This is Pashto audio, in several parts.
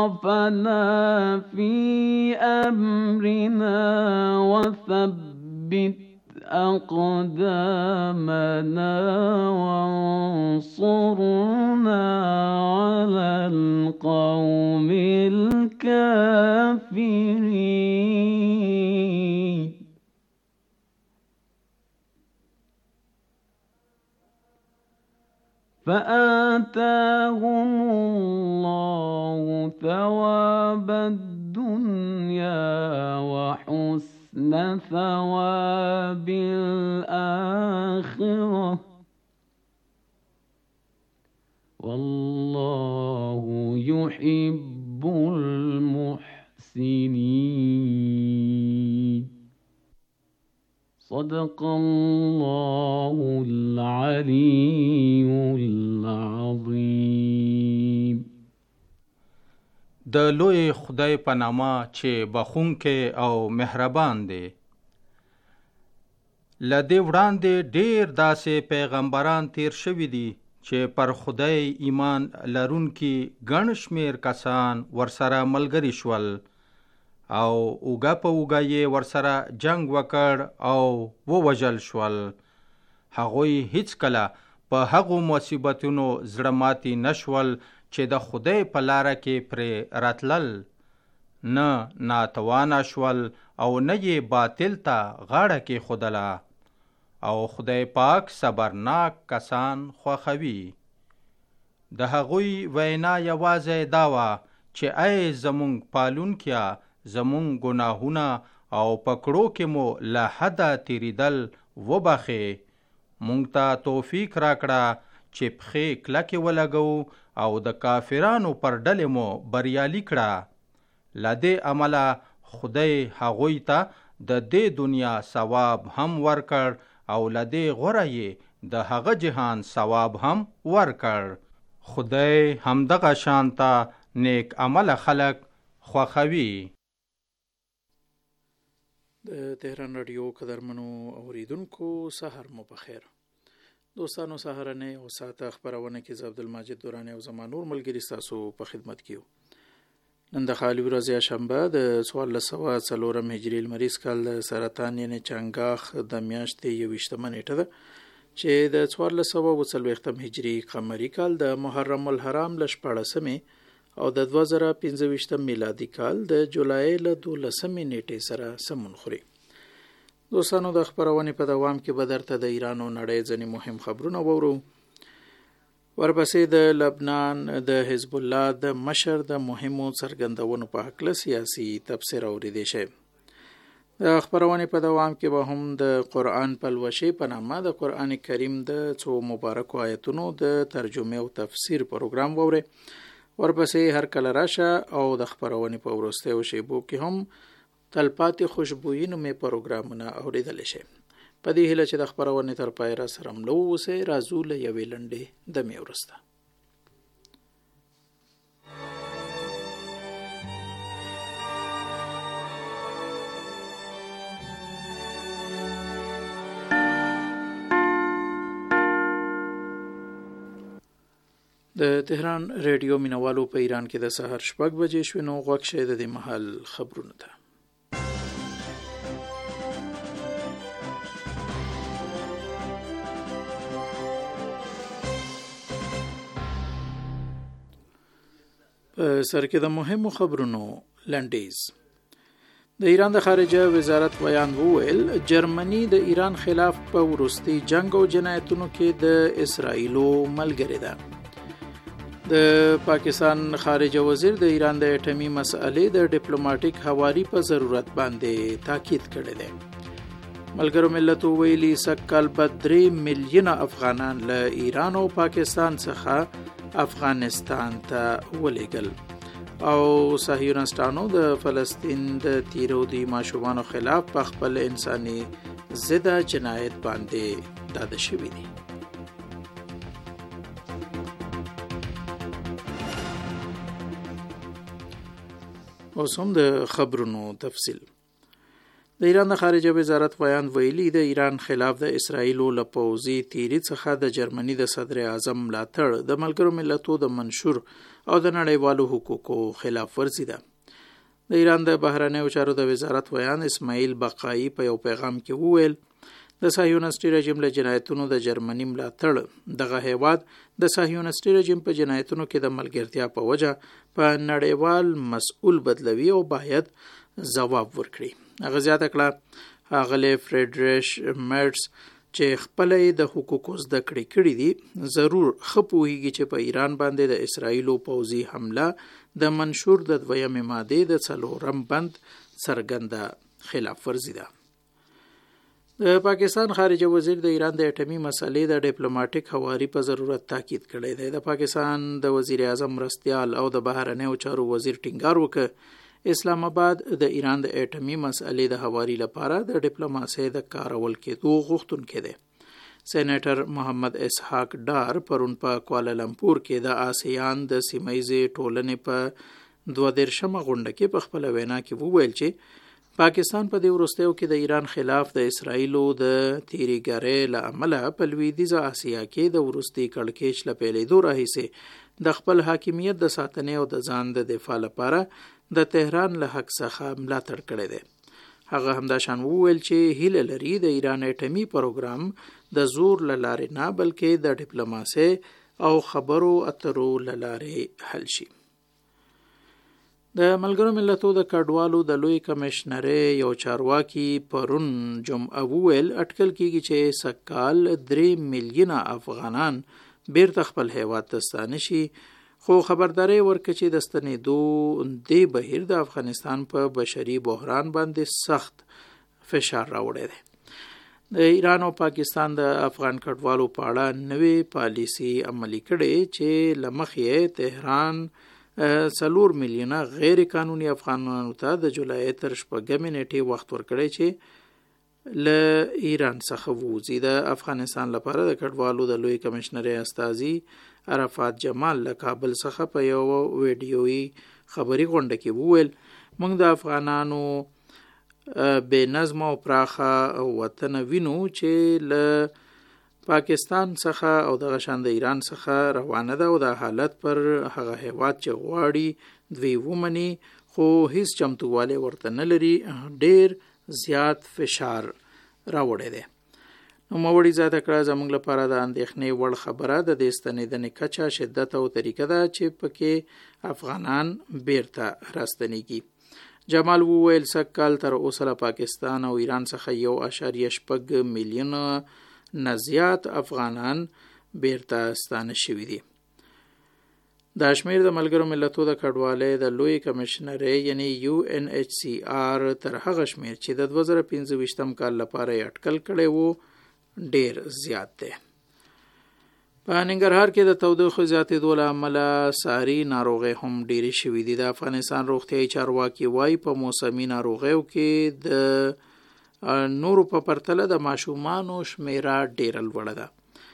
إسرافنا في أمرنا وثبت أقدامنا وانصرنا على القوم الكافرين. فآتاهم الله ثواب الدنيا وحسن ثواب الآخرة والله يحب المحسنين. صدق الله العلي العظیم. د لوی خدای په نامه چې بخښونکی او مهربان دی. له دې وړاندې ډېر داسې پیغمبران تیر شوي دي چې پر خدای ایمان لرونکي ګڼ شمېر کسان ورسره ملګري شول او اوږه په اوږه یې ورسره جنگ وکړ او ووژل شول. هغوی هیڅکله په هغو مصیبتونو زړه ماتي نشول چې د خدای په لاره کې پرې راتلل، نه ناتوانه شول او نه یې باطل ته غاړه کېښودله. او خدای پاک صبرناک کسان خوښوي. د هغوی وینا یوازې دا وه چې ای زمونږ پالونکیا، زمونږ ګناهونه او پکړو کې مو له حده تیریدل وبخې. مونږ ته توفیق راکړه چې پښې کلکې ولګو او د کافرانو پر ډلې مو بریالي کړه. له دې عمله خدای هغوی ته د دې دنیا ثواب هم ورکړ او له دې غوره یې د هغه جهان ثواب هم ورکړ. خدای همدغه شانته نیک عمله خلق خوښوي. د تهران رادیو قدرمنو اوریدونکو سحر مو بخیر. دوستانو سحرنه او ساعته خبرونه کې زه عبدالمجید دورانی او زما نور ملګری تاسو په خدمت کې یو. نن د خالي ورځ شنبه د 1404 هجری لمریز کال د سرطان یعنی چنګاخ د میاشتې 21 نیټه ده چې د 1440 هجری قمری کال د محرم الحرام ل 14 او د 2025 میلادي کال د جولای ل 12 نیټې سره سمون خوري. دوستانو د خبرونه په دوام کې به درته د ایران او نړۍ ځینې مهم خبرونه وورو. ورپسې د لبنان د حزب الله د مشر د مهمو څرګندونو په حق له سیاسي تفسیر اوریدي شي. د خبرونه په دوام کې به هم د قرآن پلوشي په نامه د قرآن کریم د څو مبارکو آیتونو د ترجمه او تفسیر پروګرام ووري. ورپسې هر کله راشه او د خبرونه په ورستیو شیبو کې هم تلپاتې خوشبويي نومې پروګرامونه اوریدل شي. په دې هیله چې د خبرونه تر پای را سره ملو وسه راځو له یوې لنډې د میورسته. د تهران ریډیو مینوالو په ایران کې د سحر 6 بجې شوینو غوښ شه د محل خبرونه ده. سر کې د مهمو خبرونو لنډیز. د ایران د خارجه وزارت بیان وویل جرمني د ایران خلاف په وروستي جنگ او جنایتونو کې د اسرائیلو ملګری ده. د پاکستان خارجه وزیر د ایران د اټومي مسئلې د ډیپلوماټیک حواري په ضرورت باندې تاکید کړی دی. ملګرو ملتونو ویلي سکهال 3 میلیونه افغانان له ایران او پاکستان څخه افغانستان ته ولېږل او صهیونیستانو د فلسطین د تیرودي ماشومانو خلاف په خپل انساني ضد جنایت باندې داده شوی دي. اوس هم د خبرونو تفصیل. د ایران د خارجه وزارت بیان ویلي د ایران خلاف د اسرایلو له پوځي تیري څخه د جرمني د صدر اعظم ملاتړ د ملګرو ملتونو د منشور او د نړیوالو حقوقو خلاف ورزي ده. د ایران د بهرنیو چارو د وزارت بیان اسماعیل بقایي په یو پیغام کې وویل د صهیونیستي رژیم له جنایتونو د جرمني ملاتړ دغه هیواد د صهیونیستي رژیم په جنایتونو کې د ملګرتیا په وجه په نړیوال مسؤل بدلوي او باید ځواب ورکړي. هغه زیاته کړه ښاغلی فریډریش مرټس چې خپل د حقوقو زده کړې دي ضرور ښه پوهیږي چې په ایران باندې د اسرایلو پوځي حمله د منشور د 2 مادې د 4 بند څرګنده خلاف ورزي ده. د پاکستان خارجه وزیر د ایران د اټومي مسلې د ډیپلوماټیک هواري په ضرورت تاکید کړی دی. د پاکستان د وزیر اعظم مرستیال او د بهرنیو چارو وزیر ټینګار وکړ اسلام آباد د ایران د اټومي مسلې د هواري لپاره د ډیپلوماسۍ د کارول کېدو غوښتونکی دی. سېنیټر محمد اسحاق ډار پرون په کوالالمپور کې د آسیان د سیمه‌ییزې ټولنې په 22مه غونډه کې په خپل وینا کې وویل چې پاکستان په دې وروستیو کې د ایران خلاف د اسرایلو د تیریګرۍ له امله په لویدیځه آسیا کې د وروستي کړکېچ له پیلېدو راهیسې د خپل حاکمیت د ساتنې او د ځان د دفاع لپاره د تهران له حق څخه ملاتړ کړی دی. هغه همداشان وویل چې هیله لري د ایران اټومي پروګرام د زور له لارې نه بلکې د ډیپلوماسۍ او خبرو اترو له لارې حل شي. د ملګرو ملتونو د کډوالو د لوی کمشنرۍ یو چارواکي پرون جمعه وویل اټکل کیږي چې سږکال 3 میلیونه افغانان بیرته خپل هیواد ته ستانه شي، خو خبرداري ورکړه چې د ستنېدو دې بهیر د افغانستان په بشري بحران باندې سخت فشار راوړی دی. د ایران او پاکستان د افغان کډوالو په اړه نوې پالیسي عملي کړې چې له مخې تهران 4 میلیونه غیر قانوني افغانانو ته د جولای تر 6 نیټې وخت ورکړی چې له ایران څخه ووځي. د افغانستان لپاره د کډوالو د لوی کمشنرۍ استازي عرفات جمال له کابل څخه په یو ویډیويي خبري غونډه کې وویل موږ د افغانانو بې نظم او پراخه وطن وینو چې له پاکستان څخه او دغه شان د ایران څخه روانه ده او د حالت پر هغه هیواد چې غواړي دوی ومني خو هیڅ چمتووالی ورته نه لري، ډیر زیات فشار راوړی دی. نوموړي زیاته کړه زموږ لپاره د اندېښنې وړ خبره د دې ستنېدنې کچه، شدت او طریقه ده چې پکې افغانان بیرته راستنېږي. جمال وویل سږکال تر اوسه له پاکستان او ایران څخه 1.6 میلیونه نه زیات افغانان بیرته ستانه شوي دي. دا شمیر د ملګرو ملتونو د کډوالۍ د لوی کمشنرۍ یعنی UNHCR تر هغه شمیر چې د 2025 کال لپاره یې اټکل کړی وو ډیر زیات دی. په ننګرهار کې د تودوخې زیاتېدو له امله ساري ناروغۍ هم ډېرې شوي دي. د افغانستان روغتیایي چارواکي وایي په موسمي ناروغیو کې د نورو په پرتله د ماشومانو شمیره ډېره لوړه ده.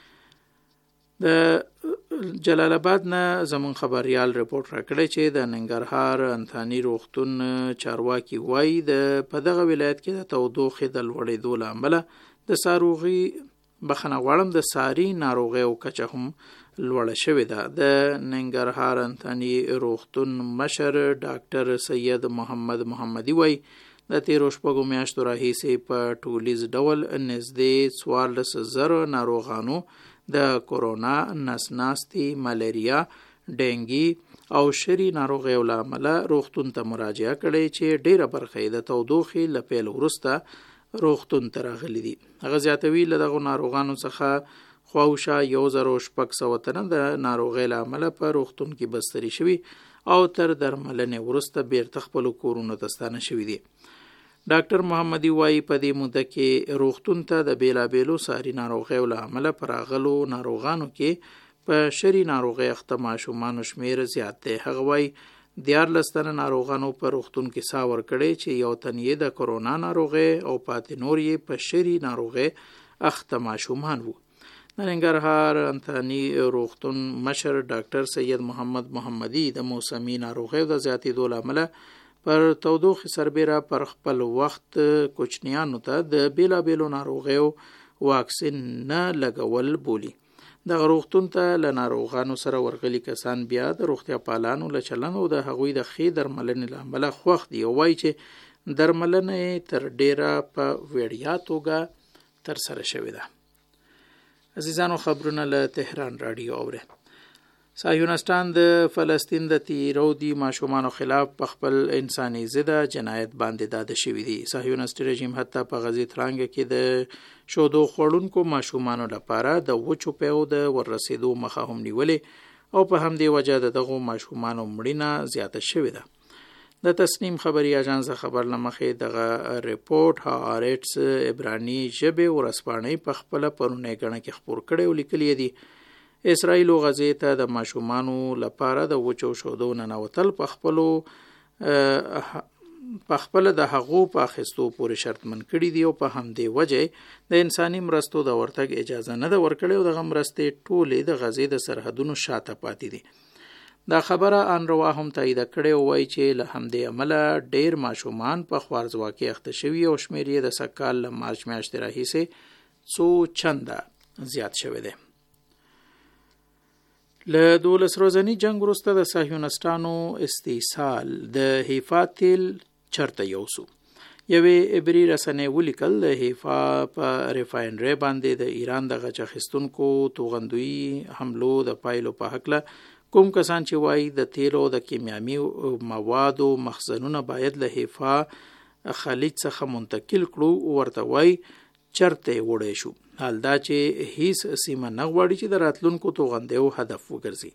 د جلال آباد نه زمون خبريال رپورت راکړی چې د ننګرهار انثاني روغتون چارواکي وایي په دغه ولایت کې د تودوخې د لوړېدو له امله د ساروغي د ساري ناروغیو کچه هم لوړه شوې ده. د ننګرهار انثاني روغتون مشر ډاکټر سید محمد محمدي وایي د تیرو 6 میاشتو راهیسې په ټولیز ډول نږدې 14,000 ناروغانو د کورونا، نسناستي، ملیریا، ډینګي او شری ناروغیو له امله روغتون ته مراجعه کړې چې ډیره برخه د تودوخې له پیل وروسته روغتون ته راغلي دي. هغه زیاتوي له دغو ناروغانو څخه خواوشا 1,600 تنه د ناروغۍ له امله په روغتون کې بستري شوي او تر درملنې وروسته بیرته خپلو کورونو ته ستانه شوي دي. ډاکټر محمدي وایي په دې موده کې روغتون ته د بیلابیلو ساري ناروغیو له امله پر راغلو ناروغانو کې په شری ناروغۍ اخته ماشومانو شمیر زیات دی. هغه وایي 14 تنه ناروغانو په روغتون کې سا ورکړی چې یو تن یې د کورونا ناروغۍ او پاتې نور یې په شری ناروغۍ اخته ماشومان وو. د ننګرهار انثاني روغتون مشر ډاکټر سید محمد محمدي د موسمي ناروغیو د زیاتېدو له امله پر تودوخې سربیره پر خپل وخت کوچنیانو ته د بیلابیلو ناروغیو واکسین نه لګول بولی. دغه روغتون ته له ناروغانو سره ورغلي کسان بیا د روغتیا پالانو له چلند او د هغوی د ښې درملنې له امله خوښ دي او وایي چې درملنه تر ډیره په وړیا توګه ترسره شوې ده. عزیزانو، خبرونه له تهران رادیو اوره. صهیونستان د فلسطین د تیرودي ماشومانو خلاف په خپل انساني ضد جنایت باندې داده شوی دی. صهیونستي رژیم حتی په غزې ترانګ کې د شودو خوړونکو ماشومانو لپاره د وچو پیو د ورسېدو مخه هم نیولې او په همدې وجه دغه ماشومانو مړینه زیاته شوې ده. د تسنیم خبري اژانس خبر لمخې دغه ریپورت هارټس عبراني ژبه ورسپانې په خپل پرونه غنه کې خبر کړي او لیکلي دي اسرائیل او غزې ته د ماشومانو لپاره د وچو شودو ننوتل په خپل د حقوق په اخیستو پورې شرطمن کړي دي او په همدې وجه د انساني مرستو د ورتګ اجازه نه ده ورکړې او د مرستې ټولې د غزې د سرحدونو شاته پاتې دي. دا خبره انروا هم تایید کړي او وایي چې له همدې عمله ډیر ماشومان په خوارځواکۍ اخته شوي او شمیر یې د سکال له مارچ میاشتې راهیسې څو چنده زیات شوی دی. له 12 ورځني جنگ وروسته د صهیونستانو استیصال د حیفا تیل چرته یوسو. یوې عبري رسنۍ ولیکل د حیفا په ریفاینري باندې د ایران د غچ اخیستونکو توغندوی حملو د پایلو په هکله کوم کسان چې وایي د تیلو د کیمیاوي موادو مخزنونه باید له حیفا خلیج څخه منتقل کړو ورته وایي چرته وړي شو. حال دا چې هیڅ سیمه نه غواړي چې د راتلونکو توغندیو هدف وګرځي.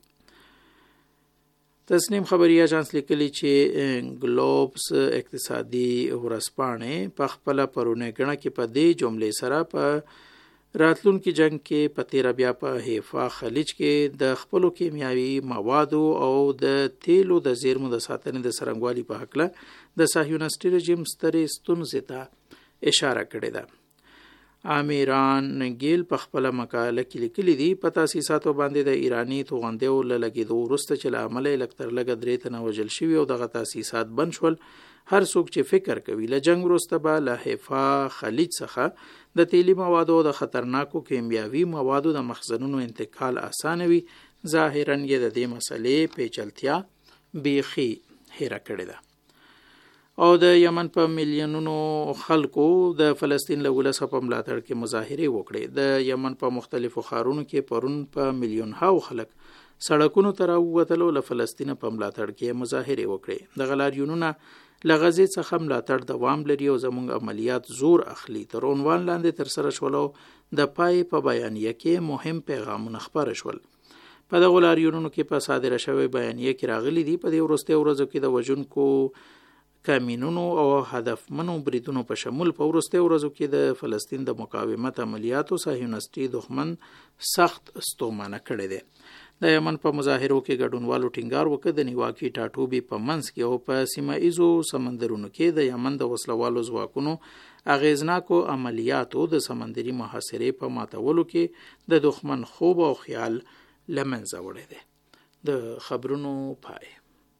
تسنیم خبري اژانس لیکلي چې ګلوبس اقتصادي ورځپاڼې په خپل پرونه غنه کې په دې جملې سره په راتلونکي جنگ کې په تیر بیا په حیفا خلیج کې د خپل کیمیاوي موادو او د تیلو د زیرمو د ساتنې د سرنګوالي په حق د صهیونستي رژیم سترې ستونزې ته اشاره کړې ده. امیران ګیل په خپل مقاله کې لیکلي دي په تاسیساتو باندې د ایرانی توغندیو لګیدو وروسته چې له عمله الکتر لګ درې تنه وژل شوي او دغه تاسیسات بند شول. هر څوک چې فکر کوي له جنگ وروسته به له حیفا خلیج څخه د تیلي موادو د خطرناکو کیمیاوي موادو د مخزنونو انتقال اسانه وي ظاهرا یې د دې مسلې پیچلتیا بیخي هېره کړې ده. او د یمن په میلیونونو خلکو د فلسطین له ولس په ملاتړ کې مظاهره وکړې. د یمن په مختلفو ښارونو کې پرون په میلیون هاو خلک سړکونو ته راووتل او له فلسطین په ملاتړ کې مظاهره وکړې. د غلاریونونه له غزې څخه ملاتړ دوام لري او زموږ عملیات زور اخلي تر عنوان لاندې تر سره شول او د پای په بیانیه کې مهم پیغامونه خبره شول. په دغه غلاریونونو کې په صادره شوی بیانیه کې راغلي دي په دې وروستي ورځو کې د وژونکو کامینونو او هدفمنو بریدونو په شمول په وروستي ورځو کې د فلسطین د مقاومت عملیاتو صهیونستي دښمن سخت ستومانه کړی دی. د یمن په مظاهرو کې ګډونوالو ټینګار وکړ د نیواکي ټاټوبي په منځ کې او په سیمه ایزو سمندرونو کې د یمن د وسلوالو ځواکونو اغیزناکو عملیاتو د سمندري محاصرې په ماتولو کې د دښمن خوب او خیال لمنځه وړی دی. د خبرونو پای.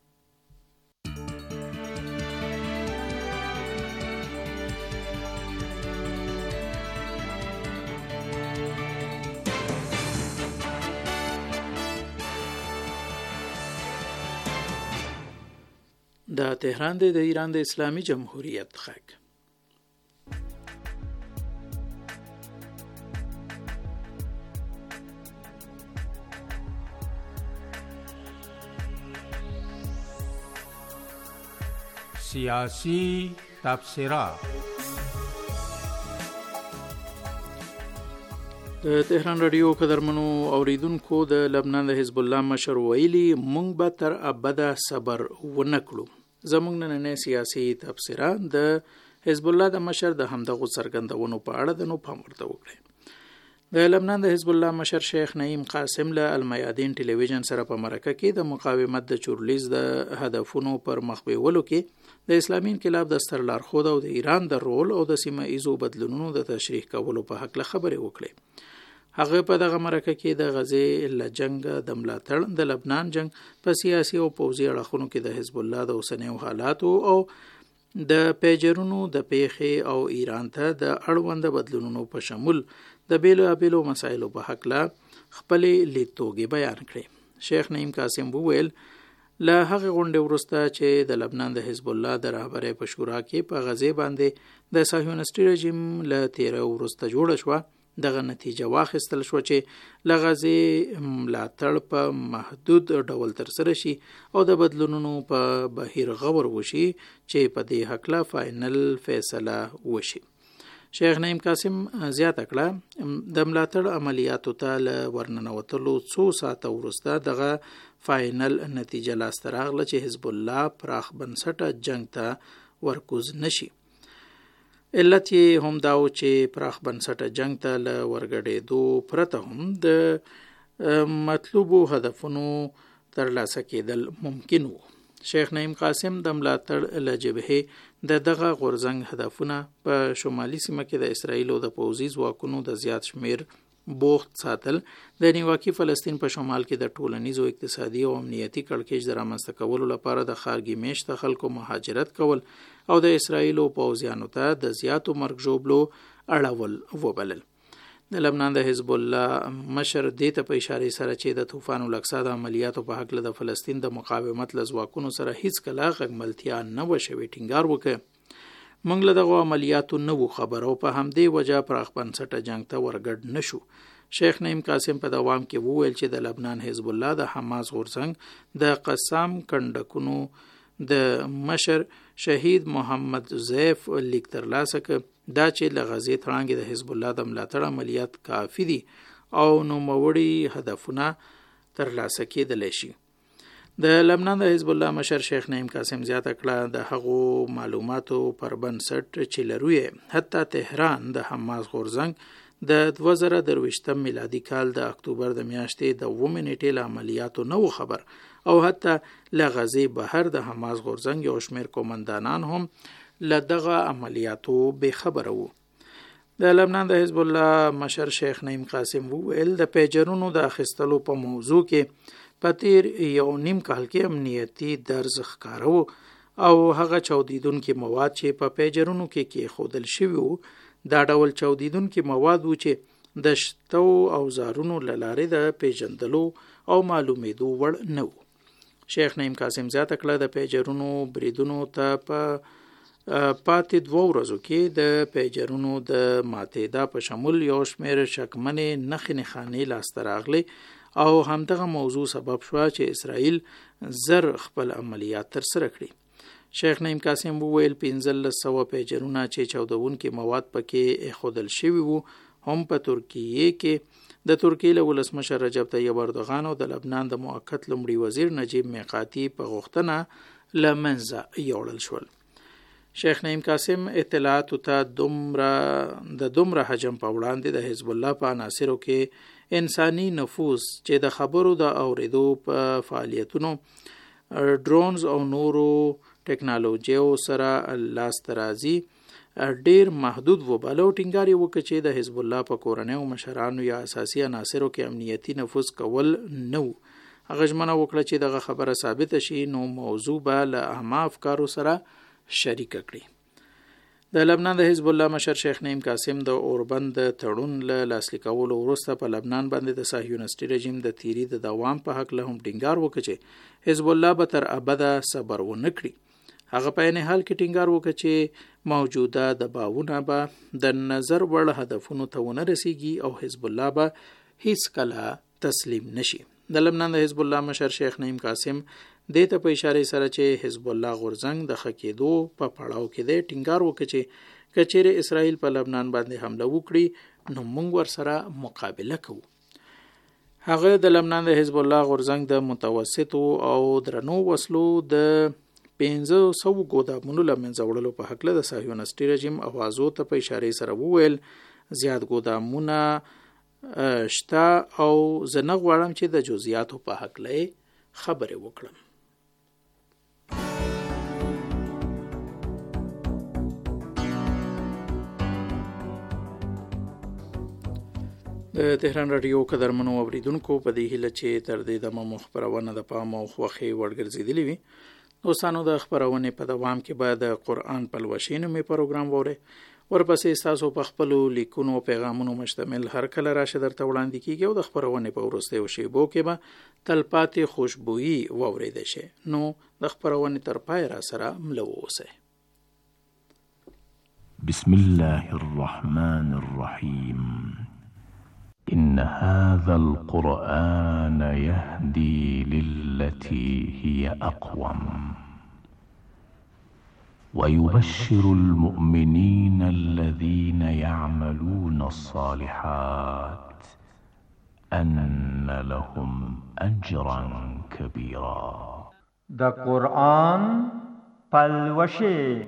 د تهران د ایران د اسلامي جمهوریت غږ. سیاسی تبصره. د تهران رادیو قدرمنو اوریدونکو د لبنان د حزب الله مشر ویلي مونږ به تر ابده صبر ونکړو. زموږ نننۍ سیاسي تبصره د حزب الله د مشر د همدغو څرګندونو په اړه د نو پام ورته وکړي. د لبنان د حزب الله مشر شیخ نعیم قاسم له المیادین ټلویزیون سره په مرکه کې د مقاومت د چورلیز د هدفونو پر مخ بیولو کې د اسلامي انقلاب د ستر لارښود او د ایران د رول او د سیمه ایزو بدلونونو د تشریح کولو په حق له خبرې وکړي. هغه په دغه مرکه کې د غزې له جنگ د ملاتړ، د لبنان جنگ په سیاسي او پوځي اړخونو کې د حزب الله د اوسنیو حالاتو او د پیجرونو د پیښې او ایران ته د اړوند بدلونونو په شمول د بیلابیلو مسایلو په حق له خپل لیدتوګي بیان کړي. شیخ نعیم قاسم وویل له هغه غونډې وروسته چې د لبنان د حزب الله د رهبرۍ په شورا کې په غزې باندې د صهیونیستي رژیم له تیره وروسته جوړه شوه، دغه نتیجه واخیستل شو چې له غزې ملاتړ په محدود ډول ترسره شي او د بدلونونو په بهیر غور وشي چې په دې هکله فاینل فیصله وشي. شیخ نعیم قاسم زیاته کړه د ملاتړ عملیاتو ته له ورننوتلو څو ساعته وروسته دغه فاینل نتیجه لاسته راغله چې حزب الله پراخ بنسټه جنگ ته ورکوز نشي. علت یې هم دا و چې پراخ بنسټه جنگ ته له ورګډېدو پرته هم د مطلوبو هدفونو ترلاسه کېدل ممکن وو. شیخ نعیم قاسم د ملاتړ له جبهې دغه غورځنګ هدفونه په شمالي سیمه کې د اسرائیل او د پوځي ځواکونو د زیات شمیر بوخت ساتل، د نیواکي فلسطین په شمال کې د ټولنیزو، اقتصادي او امنیتي کړکېچ د رامنځته کولو لپاره د ښارګي میشته خلکو مهاجرت کول او د اسرائیل او پوځیانو ته د زیاتو مرګ ژوبلو اړول وبلل. د لبنان د حزب الله مشر دې ته په اشاره سره چې د طوفان الاقصی د عملیاتو په حق له د فلسطین د مقاومت له ځواکونو سره هیڅ کله غږملتیا نه و شوې ټینګار وکړ. موږ له دغه عملیاتو نه وو خبر او په همدې وجه پراخ بنسټه جنگ ته ورګډ نشو. شیخ نعیم قاسم په دوام کې وویل چې د لبنان حزب الله د حماس غورځنګ د قسام کنډکونو د مشر شهید محمد زیف لیک ترلاسه کړ دا چې له غزې تړانګې د حزب الله د ملاتړ عملیات کافي دي او نوموړي هدفونه ترلاسه کېدلی شي. د لبنان د حزب الله مشر شیخ نعیم قاسم زیاته کړه د هغو معلوماتو پر بنسټ چې لرو یې حتی تهران د حماس غورځنګ د 2023 میلادي کال د اکتوبر د میاشتې د 2 نیټې له عملیاتو نه و خبر او حتی له غزې بهر د حماس غورځنګ یو شمېر قومندانان هم له دغه عملیاتو بې خبره وو. د لبنان د حزب الله مشر شیخ نعیم قاسم وویل د پیجرونو د اخیستلو په موضوع کې په تیر یو نیم کال کې امنیتي درز ښکاره و او هغه چاودیدونکي مواد چې په پیجرونو کې کېښودل شوي وو دا ډول چاودیدونکي مواد وو چې د شتو اوزارونو له لارې د پیژندلو او معلومېدو وړ نه وو. شیخ نعیم قاسم زیاته کړه د پیجرونو بریدونو ته په پاتې 2 ورځو کې د پیجرونو د ماتېدا په شمول یو شمېر شکمنې نښې نښانې لاسته راغلي او همدغه موضوع سبب شو چې اسرائیل زر خپل عملیات ترسره کړي. شیخ نعیم قاسم وویل 1500 پیجرونه چې چاودونکي مواد پکې ایښودل شوي وو هم په ترکیه کې د ترکیې له ولسمشر رجب طیب اردوغان او د لبنان د موقت لومړي وزیر نجیب میقاتي په غوښتنه له منځه یوړل شول. شیخ نعیم قاسم اطلاعاتو ته د دومره حجم په وړاندې د حزب الله په عناصرو کې انساني نفوذ چې د خبرو د اوریدو په فعالیتونو ډرونز او نورو ټکنالوژیو سره لاس ترازی ډیر محدود وباله او ټینګار یې وکړ چې د حزب الله په کورنیو مشرانو یا اساسي عناصرو کې امنیتي نفوذ کول نه و. هغه ژمنه وکړه چې دغه خبره ثابته شي نو موضوع به له عامه افکارو سره شریک کړي. د لبنان د حزب الله مشر شیخ نعیم قاسم د اوربند تړون له لاسلیک کولو وروسته په لبنان باندې د صهیونیستي رژیم د تیری د دوام په حق له هم ټینګار وکړ چې حزب الله به تر ابده صبر ونه کړي. هغه په عین حال کې ټینګار وکړ چې موجوده دباوونه به د نظر وړ هدفونو ته ونه رسیږي او حزب الله به هیڅ کله تسلیم نشي. د لبنان د حزب الله مشر شیخ نعیم قاسم دې ته په اشاره سره چې حزب الله غورځنګ د خکېدو په پړاو کې دی ټینګار وکړ چې کچېرې اسرائیل په لبنان باندې حمله وکړي نو موږ ورسره مقابله کوو. هغه د لبنان د حزب الله غورځنګ د متوسطو او درنو وسلو د 500 ګودامونو له منځه وړلو په حق له د صهیونیستي رژیم اوازو ته په اشاره سره وویل زیات ګودامونه شته او زه نه غواړم چې د جزئیاتو په حق له خبرې وکړم. د د تهران رادیو قدرمنو اوریدونکو په دې هیله چې تر دې دمه مو خبرونه د پام او خوښۍ وړ ګرځېدلې وي. دوستانو د خبرونې په دوام کې به د قرآن پلوشي نومې پروګرام واورئ. ورپسې ستاسو په خپلو لیکونو او پیغامونو مشتمل هر کله راشه درته وړاندې کیږي او د خبرونې په وروستیو شیبو کې به تلپاتې خوشبويي واورېدی شي. نو د خبرونې تر پای را سره مله واوسئ. بسم الله الرحمن الرحيم. إن هذا القرآن يهدي للتي هي أقوم ويبشر المؤمنين الذين يعملون الصالحات أن لهم أجرا كبيرا. دا قرآن پلوشی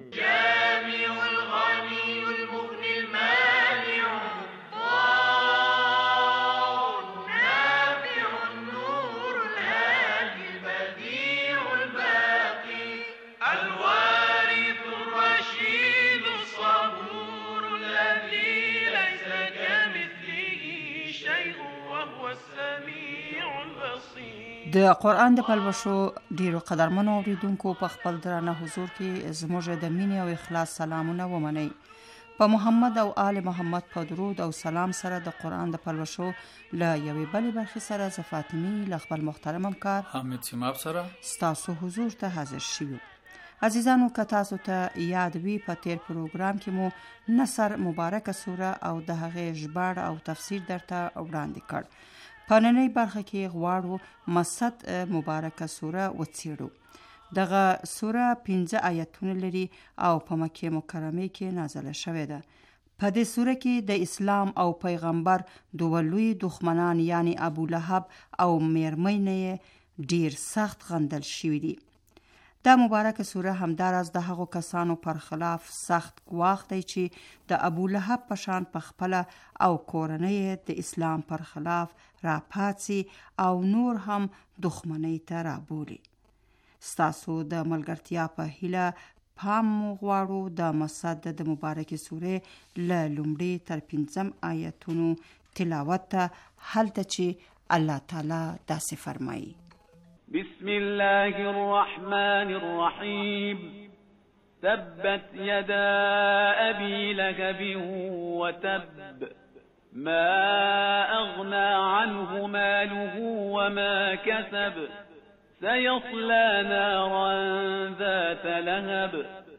د قرآن د پلوشو ډیرو قدرمنو اوریدونکو په خپل درانه حضور کې زموږ د مینې او اخلاص سلامونه ومنئ. په محمد او آل محمد په درود او سلام سره د قرآن د پلوشو له یوې بلې برخې سره زه فاطمي له خپل محترم همکار حامد سیماب سره ستاسو حضور ته حاضر شوو. عزیزانو که تاسو ته یاد وي په تیر پروګرام کې مو نصر مبارکه سوره او د هغې ژباړه او تفسیر درته وړاندې کړ. په نننۍ برخه کې غواړو مسد مبارکه سوره وڅېړو. دغه سوره 15 آیتونه لري او په مکه مکرمه کې نازله شوې ده. په دې سوره کې د اسلام او پیغمبر دوه لوی دښمنان یعنی ابو لهب او میرمنې یې ډیر سخت غندل شوي دي. دا مبارکه سوره همداراز د هغو کسانو پر خلاف سخت ګواښ دی چې د ابو لهب په شان په خپله او کورنۍ د اسلام پر خلاف راپاڅي او نور هم دښمنۍ ته رابولي. ستاسو د ملګرتیا په هیله پام غواړو د مسد د مبارکې سورې له لومړي تر 15 آیتونو تلاوت ته، هلته چې الله تعالی داسې فرمایي: بسم الله الرحمن الرحيم. تبت يدا أبي لهب وتب ما أغنى عنه ماله وما كسب سيصلى نارا ذات لهب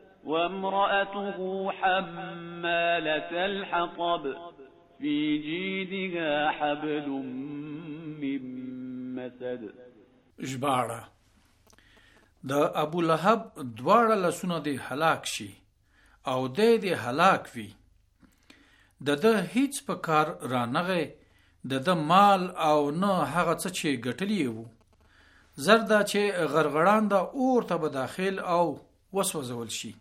وامرأته حمالة الحطب في جيدها حبل من مسد. ژباړه: د ابو لهب دواړه لاسونه دې هلاک شي او دې هلاک وي. د هیڅ په کار رانغه د مال او نه هغه څه چې ګټلی وو. زردا چې غرغړان د اور ته به داخل او وسوځول شي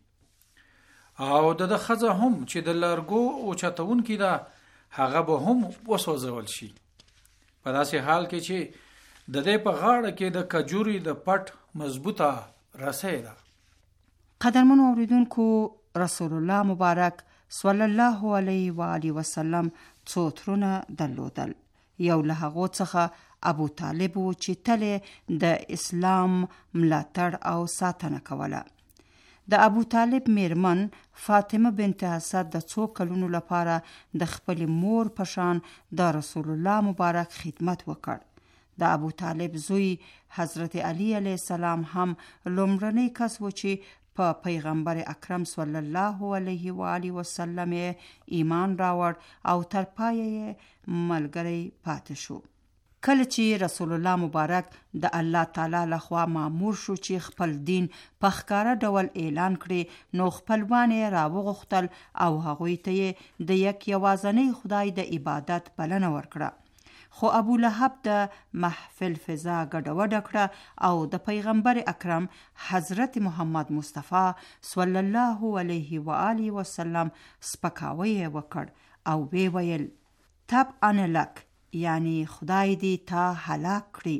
او د خزه هم چې د لارګو او چتون کې دا هغه به هم وسوځول شي. په داسې حال کې چې د دې په غاړه کې د کجوري د پټ مضبوطه رسۍ ده. قدرمنو اوریدونکو، رسول الله مبارک صلی الله علیه و آله وسلم څو ترونه درلودل. یو له هغو څخه ابو طالب و چې تل د اسلام ملاتړ او ساتنه کوله. د ابو طالب میرمن فاطمه بنت اسد د څو کلونو لپاره د خپل مور په شان د رسول الله مبارک خدمت وکړ. د ابو طالب زوی حضرت علی علیه السلام هم لومړنی کس و چې په پیغمبر اکرم صلی الله علیه و آله وسلم ایمان راوړ او تر پایه ملګری پاتې شو. کله چې رسول الله مبارک د الله تعالی لخوا مامور شو چې خپل دین په ښکاره ډول اعلان کړي، نو خپلوان یې راوغوښتل او هغوی ته د یک یوازنۍ خدای د عبادت بلنه ورکړه. خو ابو لهب د محفل فضا ګډوډه کړه او د پیغمبر اکرم حضرت محمد مصطفی صلی الله علیه و آله وسلم سپکاوی وکړ او وی ویل: تب ان لک، یعنی خدای دې تا هلاک کړي.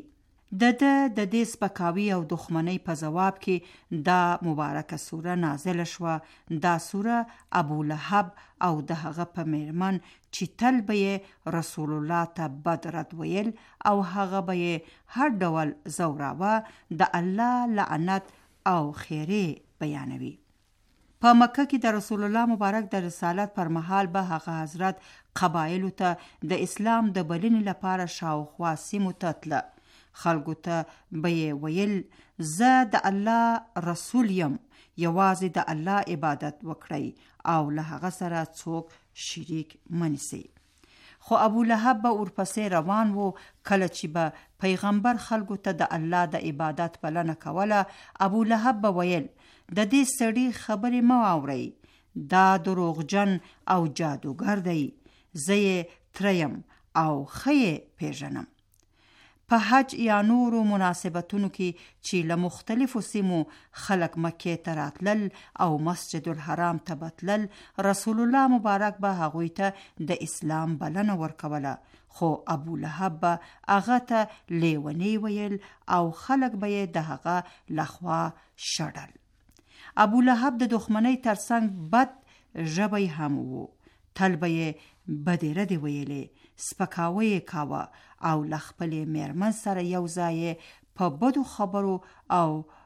د دې سپکاوي او دښمنۍ په جواب کې دا مبارکه سوره نازله شوه. دا سوره ابو لهب او د هغه په میرمن چې تل به رسول الله ته بد رد ویل او هغه به هر ډول زوراوه د الله لعنت او خیره بیانوي. په مکه کې د رسول الله مبارک د رسالت پر مهال به هغه حضرت قبایلو ته د اسلام د بلنې لپاره شاوخوا سیمو ته تله. خلکو ته به ویل زه د الله رسول یم، یوازې د الله عبادت وکړئ او له هغه سره څوک شریک منیسئ. خو ابو لهب به ورپسې روان و. کله چې به پیغمبر خلکو ته د الله د عبادت بلنه کوله، ابو لهب به ویل د دې سړي خبرې مه اورئ، دا دروغجن او جادوګر دی، زه یې تریم او ښه یې پیژنم. په حج یا نورو مناسبتونو کې چې له مختلفو سیمو خلک مکې ته راتلل او مسجد الحرام ته بتلل، رسول الله مبارک به هغوی ته د اسلام بلنه ورکوله. خو ابو لهب به هغه ته لیونی ویل او خلک به یې د هغه لخوا شړل. ابو لهب د دښمنۍ ترڅنګ بد ژبی هم و. تل به یې بدې ردې ویلې، سپکاوی یې کاوه او له خپلې میرمن سره یو ځای په بدو خبرو او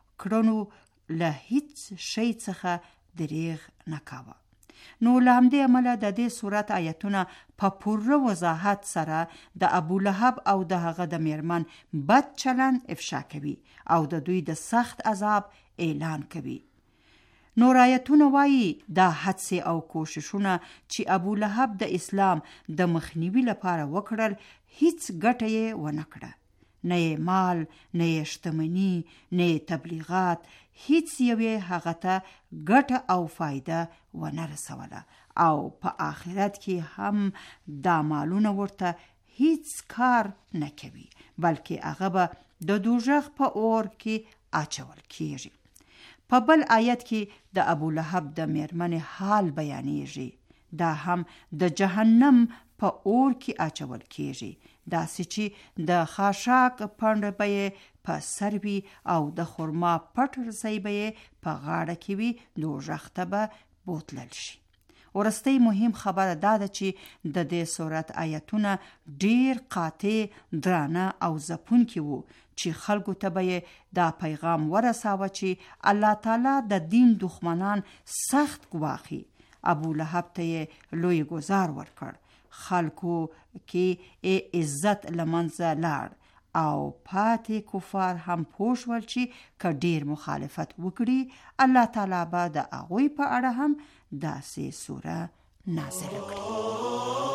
کړنو له هیڅ شی څخه دریغ نه کاوه. نو له همدې امله د دې سورت آیتونه په پوره وضاحت سره د ابو لهب او د هغه د میرمن بد چلن افشا کوي او د دوی د سخت عذاب اعلان کوي. نور آیتونه وایي دا هڅې او کوششونه چې ابو لهب د اسلام د مخنیوي لپاره وکړل، هیڅ ګټه یې ونه کړه. نه یې مال، نه یې شتمني، نه یې تبلیغات، هیڅ یې هغه ته ګټه او فایده ونه رسوله او په آخرت کې هم دا مالونه ورته هیڅ کار نه کوي، بلکې هغه به د دوزخ په اور کې اچول کیږي. په بل آیت کې د ابو لهب د میرمنې حال بیانیږي. دا هم د جهنم په اور کې اچول کیږي، داسې چې د خاشاک پنډه به یې په سر وي او د خرما پټ رسۍ به یې په غاړه کې وي، دوزخ ته به بوتلل شي. ورستی مهم خبره دا ده چې د دې سورت آیتونه ډیر قاطع، درانه او ځپونکي وو چې خلکو ته به دا پیغام ورساوه چې الله تعالی د دین دښمنان سخت ګواښي. ابو لهب ته یې لوی ګزار ورکړ. خلکو کې عزت له منځه لاړ او پاتې کفار هم پوه شول چې که ډیر مخالفت وکړي، الله تعالی به د هغوی په اړه هم داسې سوره نازله کړي.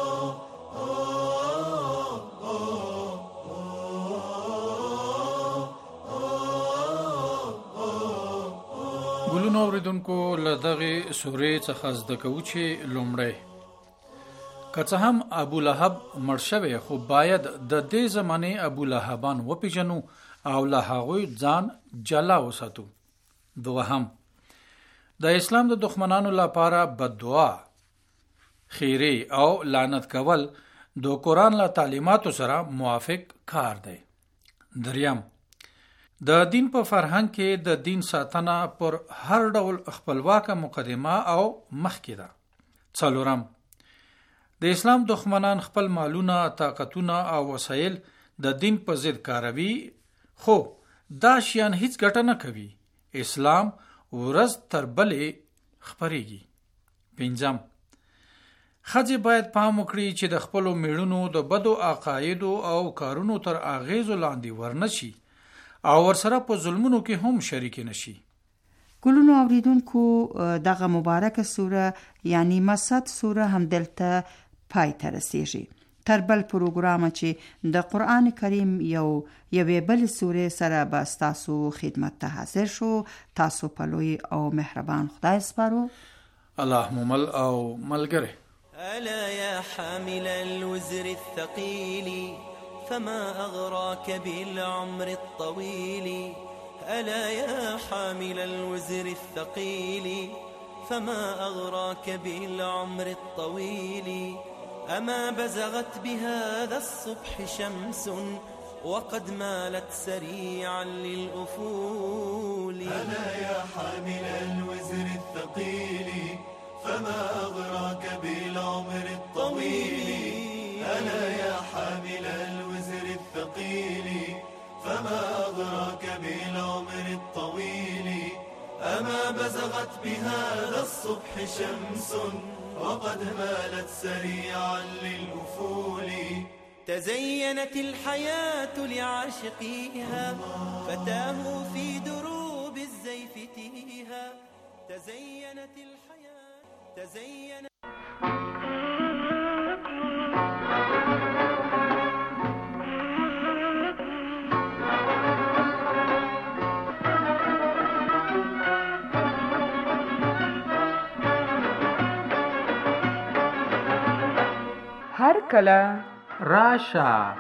ګلونو اوریدونکو، له دغې سورې څخه زده کوو چې لومړی که څه هم ابو لهب مړ شوی، خو باید د دې زمانې ابو لهبان وپیژنو او له هغوی ځان جلا وساتو. دوهم، د اسلام د دښمنانو لپاره بددعا، خیره او لعنت کول د قرآن له تعلیماتو سره موافق کار دی. دریم، د دین په فرهنګ کې د دین ساتنه پر هر ډول خپلواکه مقدمه او مخکې ده. څلورم، د اسلام دښمنان خپل مالونه، طاقتونه او وسایل د دین په ضد کاروي، خو دا شیان هیڅ ګټه نه کوي. اسلام ورځ تر بلې خپریږي. پنځم، ښځې باید پام وکړي چې د خپلو میړونو د بدو عقایدو او کارونو تر اغیزو لاندې ورنشي او ورسره په ظلمونو کې هم شریک نشي. ګلونو اوریدونکو، دغه مبارکه سوره یعنی مسد سوره هم دلته پای ته رسیږي. تر بل پروګرام چې د قرآن کریم یوې بل سوره سره به ستاسو خدمت ته حاضر شو. تاسو په لوی او مهربان خدای سپارو. الله ممل او ملګری. ألا يا حامل الوزر الثقيل فما أغراك بالعمر الطويل ألا يا حامل الوزر الثقيل فما أغراك بالعمر الطويل أما بزغت بهذا الصبح شمس وقد مالت سريعا للأفول. ألا يا حامل الوزر الثقيل فما أغراك بالعمر الطويل. ألا يا حامل الوزر الثقيل فما أغراك بالعمر الطويل. أما بزغت بهذا الصبح شمس وقد مالت سريعا للأفول. تزينت الحياة لعاشقيها فتاه في دروب الزيف تيها. تزينت الحياة تزينت. هر کله راشه.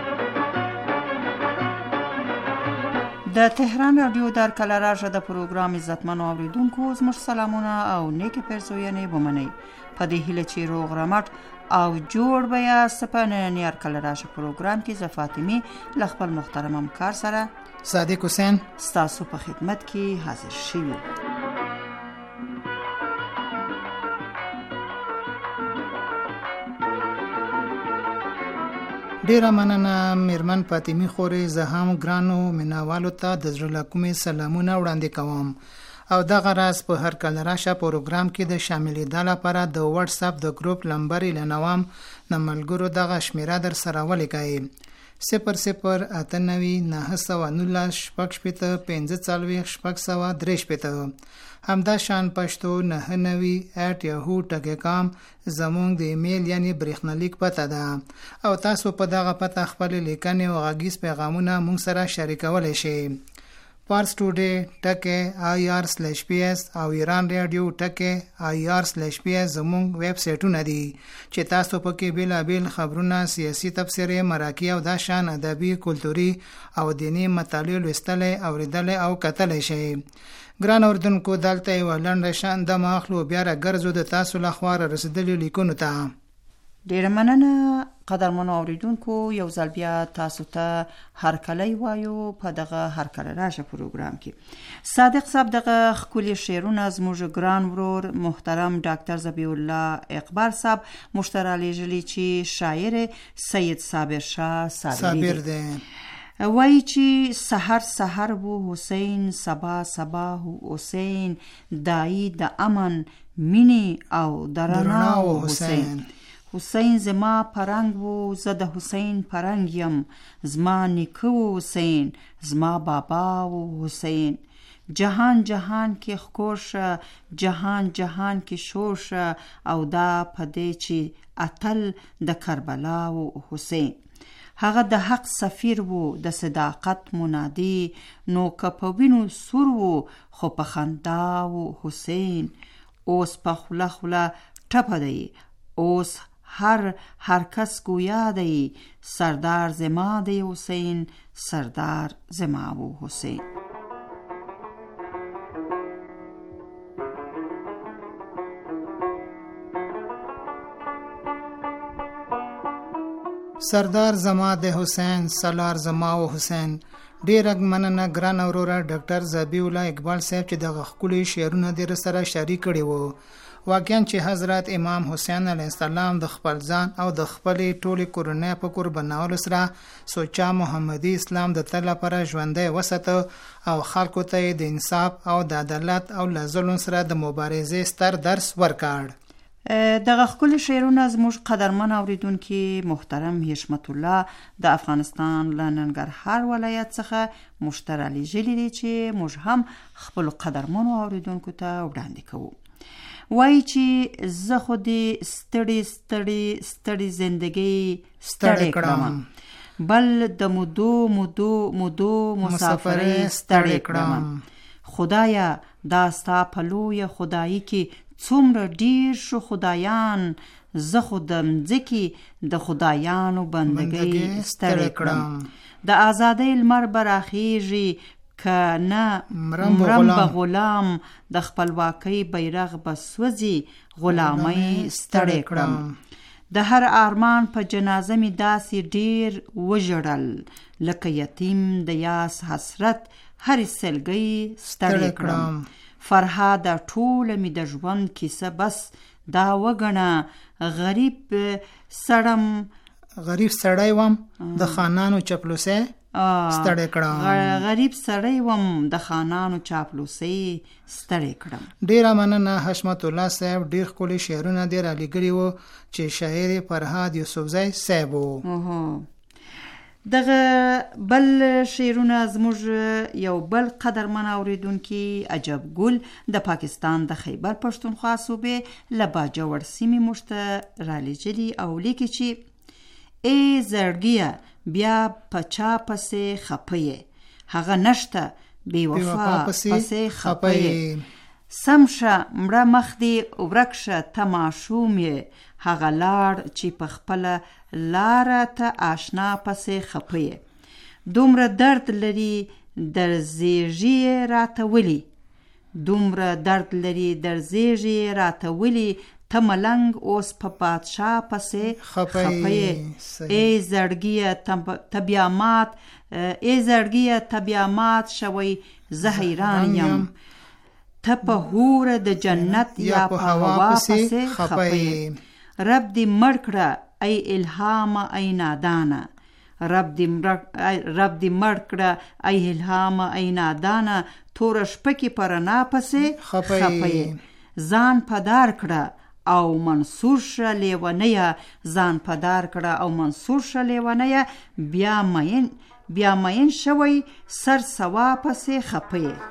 د تهران رادیو در کله راشه د پروګرام عزتمنو اوریدونکو زموږ سلامونه او نیکه پرزوینې ومنئ. په دې هیله چې روغ رمټ او جوړ به یاست په نننی هر کله راشه پروګرام کې زه فاطمه له خپل محترم همکار سره صادق حسین ستاسو په خدمت کې حاضر شوم. ډیره مننه میرمن فاطمه خوري. زه هم ګرانو مینوالو ته د زړه له کومې سلامونه وړاندې کوم او دغه راز په هر کله راشه پروګرام کې د شاملېدو لپاره د واتس اپ د ګروپ نمبر اعلانوم. د ملګرو دغه شمیره در سره ولیکئ 00899645 همدا شان پښتو 99@yahoo.com زموږ د ایمیل یعنی برېښنالیک پته ده او تاسو په دغه پته خپل لیکنې او غږیز پیغامونه مونږ سره شریکولی شئ. پارس ټوډے @ir/ps او ایران رادیو @ir/ps زموږ ویب سټونه دي چې تاسو پکې بیلابیل خبرونه، سیاسي تبصرې، مرکې او د شان ادبي، کلتوري او دینی مطالعه لوستل، اوریدل او کتل شئ. ګران اوردونکو دلته یو لنډه شان د ماخلو بیا راګرځو د تاسو لخوا رسیدلي لیکونو ته. ډیره مننه قدرمنو اوریدونکو. یو ځل بیا تاسو ته هرکلی وایو په دغه هرکله راشه پروګرام کې. صادق صاحب دغه خولي شعرونه زموږ ګران ورور محترم ډاکټر ذبیح الله اقبال صاحب مشترک لیږلي چې شاعر سید صابر شاه صابر دی. وای چې سحر سحر و حسین، سبا سبا و حسین، دایی د امن مینی او درنا و حسین. حسین زما پرنګ و زه د حسین پرنګ یم، زما نیکه و حسین، زما بابا و حسین. جهان جهان کې خکوشه، جهان جهان کې شوشه، او دا پدې چې اتل د کربلا و حسین. هغه د حق سفیر وو، د صداقت منادي، نو کپوینو سور وو خو په خندا و حسین. اوس په خوله خوله ټپه دی، اوس هر کس گویا دی، سردار زما دی حسین، سردار زما و حسین. سردار زما د حسین، سالار زما و حسین. ډیر مننه ګران اوروره ډاکټر ذبیح الله اقبال صاحب چې دغه خولي شعرونه در سره شریک کړي وو. واقعاً چې حضرت امام حسین علیه السلام د خپل ځان او د خپل ټولي کورنۍ په قربانولو سره سوچا محمدي اسلام د تل لپاره ژوندۍ وساته او خلکو ته د انصاف او د عدالت او له ظلم سره د مبارزې ستر درس ورکړ. دغه خپل شعرونه زموږ قدرمن اوریدونکو محترم حشمت الله د افغانستان له ننګرهار ولایت څخه مشترک لیږلي دي چې موږ هم خپل قدرمن اوریدونکو ته وړاندې کوو. وای چې زه خو دې ستړي زندگی ستړي کړم، بل د مودو مسافرې ستړي کړم. خدایا دا ستا په لویه خدایي کې څومره ډیر شو خدایان، زه خو د مځکې د خدایانو بندګۍ ستړي کړم. د آزادۍ لمر براخیږي که نه مرم به غلام، د خپلواکۍ بیرغ به سوځي غلامۍ ستړي کړم. د هر ارمان په جنازه می داسې ډیر وژړل لکه یتیم د یاس حسرت هر سلګي ستړی کړم فرهاد ټول می د ژوند کیسه بس دا وګڼه غریب سړی وم د خانانو چپلوسه ستړی کړم غریب سړی وم د خانانو چاپلوسي ستړی کړم. ډیره مننه حشمت الله صاحب، ډیر ښکلي شعرونه دې رالیږلي وو چې شاعر فرهاد یوسفزی صاحب وو. دغه بل شعرونه زموږ یو بل قدرمن اوریدونکي عجب ګل د پاکستان د خیبر پښتونخوا صوبې له باجوړ سیمې موږ ته رالیږلي او لیکي چې ای زړګیه بیا پچا پسې خپې هغه نشته بی وفا پسې خپې سمشه مړه مخ دی ورکشه تماشوم یې هغه لاړ چې په خپله لاره ته آشنا پسې خپې دومره درد لري در زیږي راته ولی دومره درد لري در زیږي راته ولی ته ملنګ اوس په پادشاه پسې خپې ای زړګیه طبیعمات شوی زه حیران یم ته په حور د جنت یا په هوا پسې خپې رب دی مړ کړه ای الهام ای نادانه رب دی مړ کړه ای الهام ای نادانه تور شپکی پرنا پسې خپې ځان پدار کړه او منصور شه لیونیه ځان پدار کړه او منصور شه لیونیه بیا مین شوی سر سوا پسې خپې.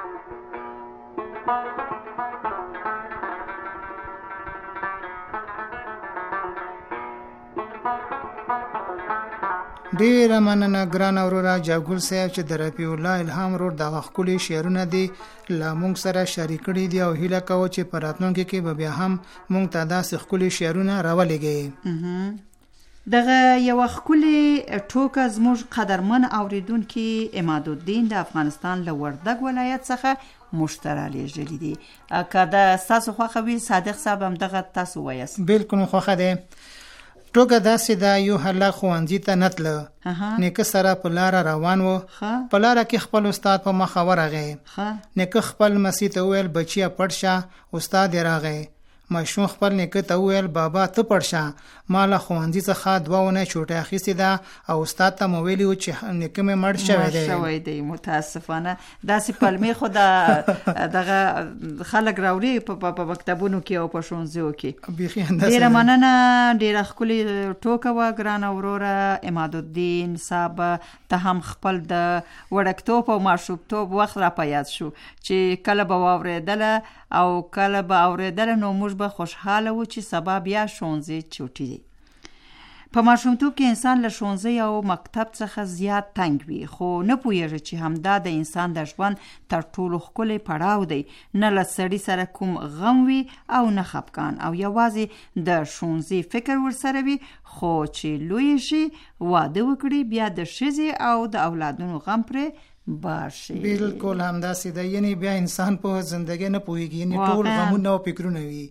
ډیره مننه ګران اورورا جاګل صاحب چې د رفیع الله الهام رور دغه ښکلي شعرونه دي لا مونږ سره شریک کړي دي او هیله کوو چې په راتلونکي کې به بیا هم مونږ ته داسې ښکلي شعرونه راولېږي. دغه یو ښکلي ټوکه زموږ قدرمن اوریدونکي عماد الدین د افغانستان له وردګ ولایت څخه مشترا لیږلي دي. که د ستاسو خوښه وي صادق صاحب هم دغه تاسو وایاست. بالکل خوښه ده. ټوکه داسې ده یو هلک ښوونځي ته نه تله نیکه سره په لاره روان و په لاره کې خپل استاد په مخه ورغی نیکه خپل مسیح ته وویل بچیه پټ شه استاد یې راغی ماشوم خپل نیکه ته وویل بابا ته پټ شه ما له ښوونځي څخه 2 اونۍ چوټه اخیستې ده او استاد ته مو ویلي و چې نیکه مې مړ شوی دی. متاسفانه داسې پلمې خو د دغه خلک راوړي په مکتبونو کې او په ښوونځیو کې. ډیره مننه، ډیره ښکلې ټوکه وه ګرانه وروره عماد الدین صاحب. ته هم خپل د وړکتوب او ماشومتوب وخت را په یاد شو چې کله به واورېدله او کله به اورېدله نو موږ به خوشحاله و چې سبا بیا ښوونځي چوټي دي. په ماشومتوب کې انسان له ښوونځي او مکتب څخه زیات تنګ وي خو نه پوهیږي چې همدا د انسان د ژوند تر ټولو ښکلی پړاو دی. نه له سړي سره کوم غم وي او نه خفګان او یوازې د ښوونځي فکر ورسره وي خو چې لوی شي واده وکړي بیا د ښځې او د اولادونو غم پرې باشي. بالکل همداسې ده. یعنی بیا انسان په زندګۍ نه پوهیږي، یعنی ټول غمونه او فکرونه وي.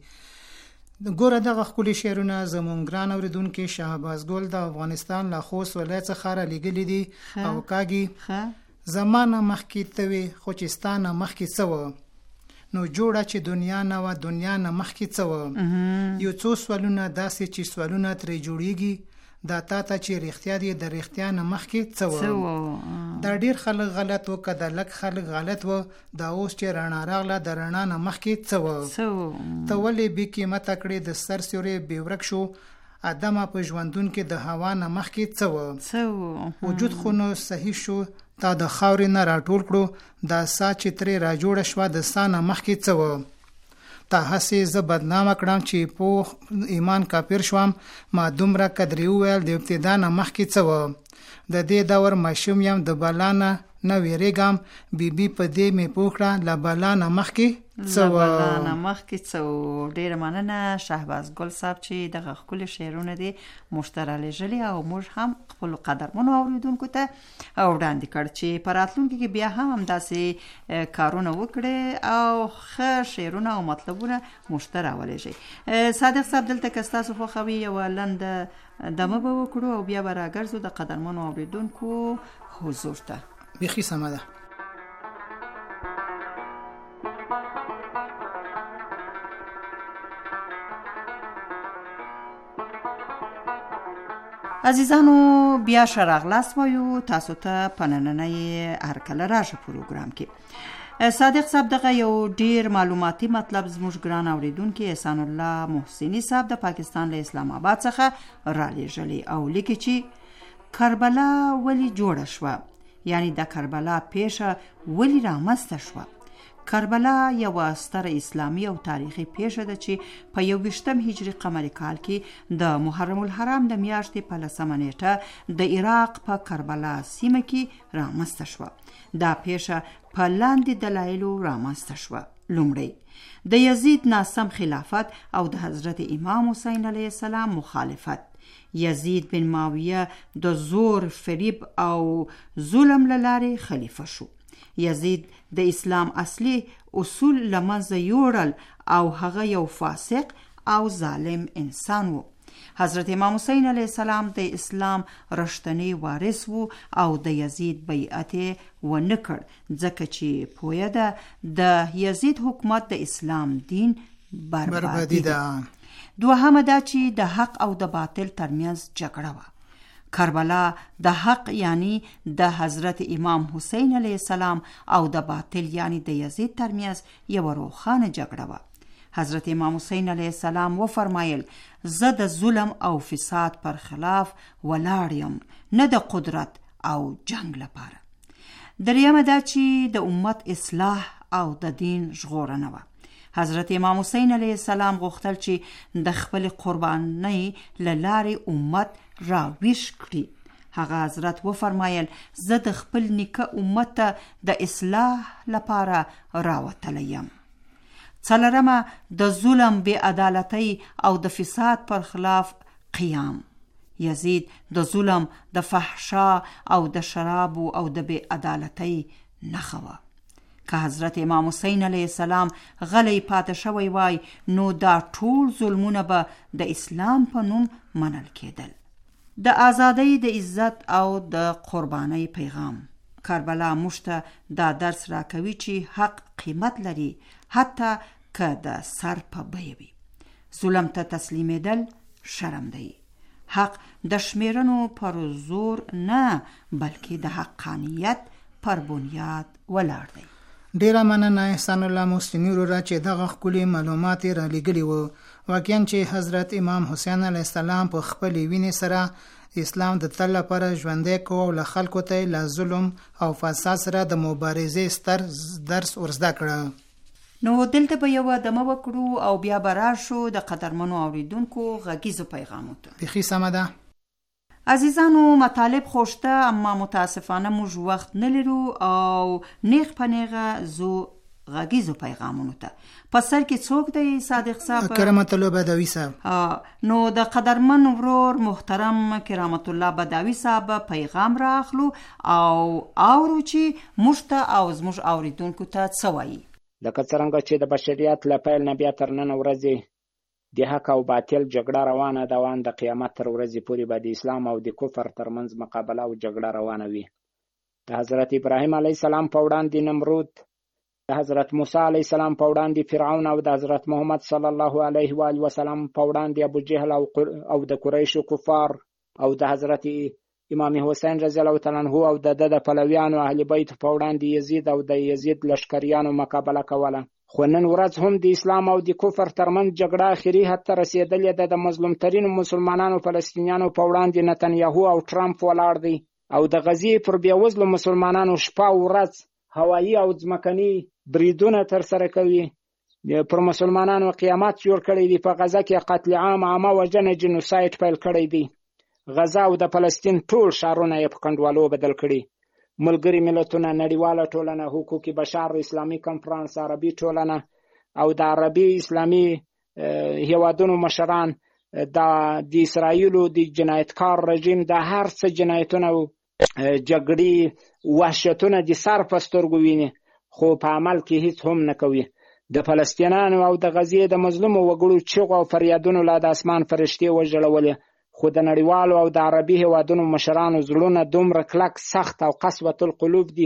ګوره دغه ښکلي شعرونه زموږ ګران اورېدونکي شهباز ګل د افغانستان له خوست ولایت څخه رالیږلي دي او کاږي زمانه مخکې ته وي خو چې ستا نه مخکې څه وه نو جوړه چې دنیا نه وه دنیا نه مخکې څه وه. یو څو سوالونه داسې چې سوالونه ترې جوړیږي دا تا ته چې رښتیا دی د رښتیا نه مخکې څه وه. دا ډیر خلک غلط و که د لږ خلک غلط و دا اوس چې رڼا راغله د رڼا نه مخکې څه وه. ته ولې بې قیمته کړې د سر سیوری بې ورک شو ادمه په ژوندون کې د هوا نه مخکې څه وه. وجود خو نو صحیح شو تا د خاورې نه راټول کړو دا سا چې ترې را جوړه شوه د سا نه مخکې څه وه. تا هسې زه بدنامه کړم چې په ایمان کافر شوم ما دومره قدرې وویل د ابتدا نه مخکې څه وه. د دې دور ماشوم یم د بلا نه نه ویریږم بیبي په دې مې پوښتنه لا بلا نه مخکې ډیره مننه شهباز ګل صاحب چې دغه ښکلي شعرونه دي موږ ته رالیږلي او موږ هم خپلو قدرمنو اوریدونکو ته وړاندې کړ چې په راتلونکي کې بیا هم همداسې کارونه وکړي او ښه شعرونه او مطلبونه موږ ته راولیږي. صادق صاحب دلته که ستاسو خوښوي یوه لنډه دمه به وکړو او بیا به راګرځو د قدرمنو اوریدونکو حضور ته. بیخي سمه ده. عزیزانو بیا شراغلاس وایو تاسو ته په نننۍ هرکله راشه پروګرام کې. صادق صاحب دغه یو ډیر معلوماتي مطلب زموږ ګران اوریدونکي احسان الله محسنی صاحب د پاکستان له اسلام آباد څخه را لیږلی او لیکي چې کربلا ولی جوړه شوه، یعنی د کربلا پیښه ولی رامنځته شوه. کربلا یو ستره اسلامي او تاریخي پیښه ده چې په 21 هجری قمري کال کې د محرم الحرام د میاشتې په 10 نیټه د عراق په کربلا سیمه کې رامنځته شوه. دا پیښه په لاندې دلایلو رامنځته شوه. لومړی د یزید ناسم خلافت او د حضرت امام حسین علیه السلام مخالفت. یزید بن معاویه د زور، فریب او ظلم للارې خلیفه شو. یزید د اسلام اصلي اصول لمنځه یوړل او هغه یو فاسق او ظالم انسان و. حضرت امام حسین علیه السلام د اسلام رښتینی وارث و او د یزید بیعت ونه کړ ځکه چې پوهه ده د یزید حکومت د اسلام دین بربادي ده. دوهمه دا چې د حق او د باطل ترمنځ جګړه وه. کربلا د حق یعنی د حضرت امام حسین علیه السلام او د باطل یعنی د یزید ترمنځ یو روښانه جګړه وه. حضرت امام حسین علیه السلام و فرمایل زه د ظلم او فساد پر خلاف ولاړ یم، نه د قدرت او جنگ لپاره. دریمه دا چې د امت اصلاح او د دین ژغورنه وه. حضرت امام حسین علیه السلام غوښتل چې د خپل قربانۍ له لارې امت راویښ کړي. هغه حضرت و فرمایل زه د خپل نیکه امت ته د اصلاح لپاره راوتلی یم. څلورمه د ظلم، بې عدالتۍ او د فساد پر خلاف قیام. یزید د ظلم، د فحشا او د شرابو او د بې عدالتۍ نښه وه. که حضرت امام حسین علیه السلام غلی پاتې شوی وای نو دا ټول ظلمونه به د اسلام په نوم منل کېدل. د ازادۍ، د عزت او د قربانۍ پیغام. کربلا موږ ته دا درس راکوي چې حق قیمت لري حتی که د سر په بیه وي. ظلم ته تسلیمېدل شرم دی. حق د شمیرنو پر زور نه بلکې د حقانیت پر بنیاد ولاړ دی. ډیره مننه احسان الله محسنی وروره چې دغه ښکلي معلومات یې رالیږلي وو. واقعا چې حضرت امام حسین علیه السلام په خپلې وینې سره اسلام د تل لپاره ژوندی کو او له خلکو ته له ظلم او فساد سره د مبارزې ستر درس ورزده کړه. نو دلته به یو دمه وکړو او بیا به راشو د قدرمنو اوریدونکو غږیزو پیغامو ته. بیخي سمه ده. عزیزانو مطالب خوشته اما متاسفانه موږ وخت نه لرو او نیغ په نیغه زو غږیزو پیغامونو ته. په سر کې څوک دی صادق صاحب؟ کرامت الله بداوی صاحب. نو د قدرمن ورور محترم کرامت الله بداوی صاحب پیغام را اخلو او اورو چې موږ ته او زموږ اوریدونکو ته څه وایي. لکه څرنګه چې د بشریت له پیل نه بیا تر نن ورځې د حق او باطل جګړه روانه ده او د قیامت تر ورځې پورې به د اسلام او د کفر ترمنځ مقابله او جګړه روانه وي. د حضرت ابراهیم علیه السلام په وړاندې نمرود، د حضرت موسی علیه السلام په وړاندې فرعون او د حضرت محمد صلی الله علیه و آله وسلم په وړاندې ابو جهل او د قریشو کفار او د حضرت امام حسین رضی الله تعالی عنہ او د پلویانو اهل بیت په وړاندې یزید او د یزید لشکریانو مقابله کوله. خو نن ورځ هم د اسلام او د کفر ترمنځ جګړه اخري حد ته رسېدلې ده. د مظلوم ترینو مسلمانانو فلسطینیانو په وړاندې نتنیاهو او ټرمپ ولاړ دی او د غزې پر بېوزلو مسلمانانو شپه او ورځ هوایي او ځمکني بریدونه ترسره کوي. پر مسلمانانو قیامت جوړ کړی دی. په غزه کې قتل عام، عامه وژنه، جنوساید پیل کړی دی. غزه او د فلسطین ټول ښارونه یې په کنډوالو بدل کړي. ملګري ملتونه، نړیواله ټولنه، حقوق بشر، اسلامي کنفرانس، عربي ټولنه او د عربي اسلامي هیوادونو مشران د اسرائیلو د جنایتکار رژیم د هر څه جنایتونه او جګړې وحشتونه د سر په سترګو ویني، خو په عمل کې هیڅ هم نه کوي. د فلسطینیانو او د غزې د مظلومو وګړو چیغو او فریادونو لا د اسمان فرشتې وژړولې، خو د نړیوالو او د عربي هیوادونو مشرانو زړونه دومره کلک، سخت او قسوة القلوب دي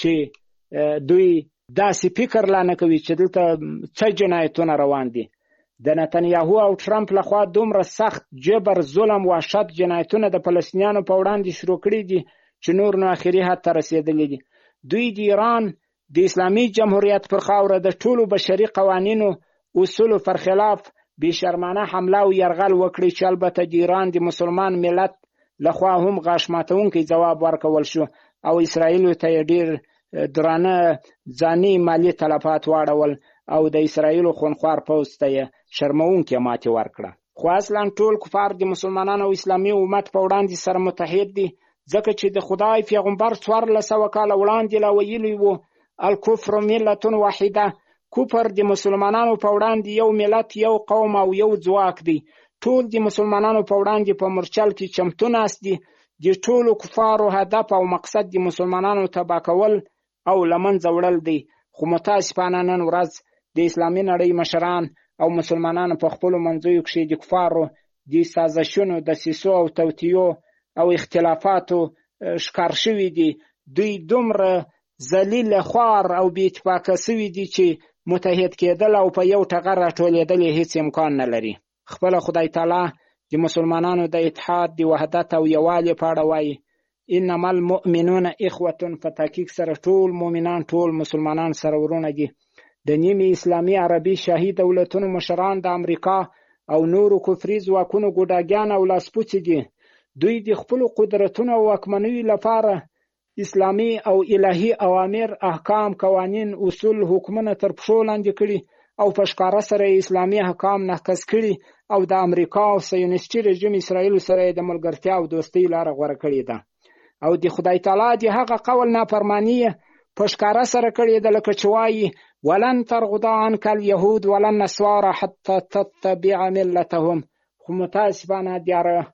چې دوی داسې فکر لا نه کوي چې دلته څه جنایتونه روان دي. د نتنیاهو او ټرمپ لخوا دومره سخت جبر، ظلم، وحشت جنایتونه د فلسطینیانو په وړاندې شروع کړي دي چې نور نو آخري حد ته رسېدلي دي. دوی د ایران د اسلامي جمهوریت پر خاوره د ټولو بشري قوانینو اصولو پر خلاف بې شرمانه حمله او یرغل وکړي چې البته د ایران د مسلمان ملت لخوا هم غاښ ماتونکی ځواب ورکول شو او اسرائیلو ته یې ډېر درانه ځاني مالي تلفات واړول او د اسرائیلو خونخوار پوځ ته یې شرموونکې ماتې ورکړه. خو اصلا ټول کفار د مسلمانانو او اسلامي امت په وړاندې سره متحد دي، ځکه چې د خدای پیغمبر 1400 کاله وړاندې لا ویلي وو الکفر ملت واحده، کفر د مسلمانانو په وړاندې یو ملت، یو قوم او یو ځواک دی. ټول د مسلمانانو په وړاندې په مورچل کې چمتو ناست دي. د ټولو کفارو هدف او مقصد د مسلمانانو تباه کول او له منځه وړل دی. خو متاسفانه نن ورځ د اسلامي نړۍ مشران او مسلمانانو په خپلو منځیو کښې د کفارو د سازشونو، دسیسو او توطیو او اختلافاتو ښکار شوي دي. دوی دومره ذلیل، خوار او بې اتفاقه سوي دي چې متحد کېدل او په یو ټغر راټولېدل هیڅ امکان نه لري. خپله خدای تعالی د مسلمانانو د اتحاد، د وحدت او یووالي په اړه وایي انما المؤمنون اخوة، په تحقیق سره ټول مؤمنان، ټول مسلمانان سره ورونه دي. د نیمې اسلامي عربي شاهي دولتونو مشران د امریکا او نورو کفري ځواکونو ګوډاګیان او لاسپوڅي دي. دوی د خپلو قدرتونو او واکمنیو لپاره اسلامي او الهي اوامر، احکام، قوانین، اصول، حکمونه تر پښو لاندې کړي او په ښکاره سره اسلامي احکام ناقص کړي او د امریکا او صهیونیستي رژیم اسرائیلو سره د ملګرتیا او دوستۍ لاره غوره کړې ده او د خدای تعالی د هغه قول نافرماني په ښکاره سره کړې ده، لکه چې وایي ولن ترغضا عنک اليهود ولا النصارى حتى تتبع ملتهم. خو متاسفانه د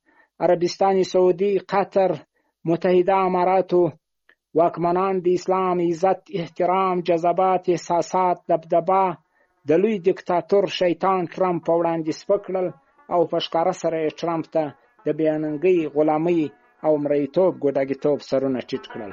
عربستان سعودي، قطر، متحده اماراتو واکمنان د اسلام عزت، احترام، جذبات، احساسات، دبدبه د لوی دیکتاتور شیطان ټرمپ په وړاندې سپک کړل او په ښکاره سره یې ټرمپ ته د بېننګۍ، غلامۍ او مریتوب، ګوډاګیتوب سرونه ټیټ کړل.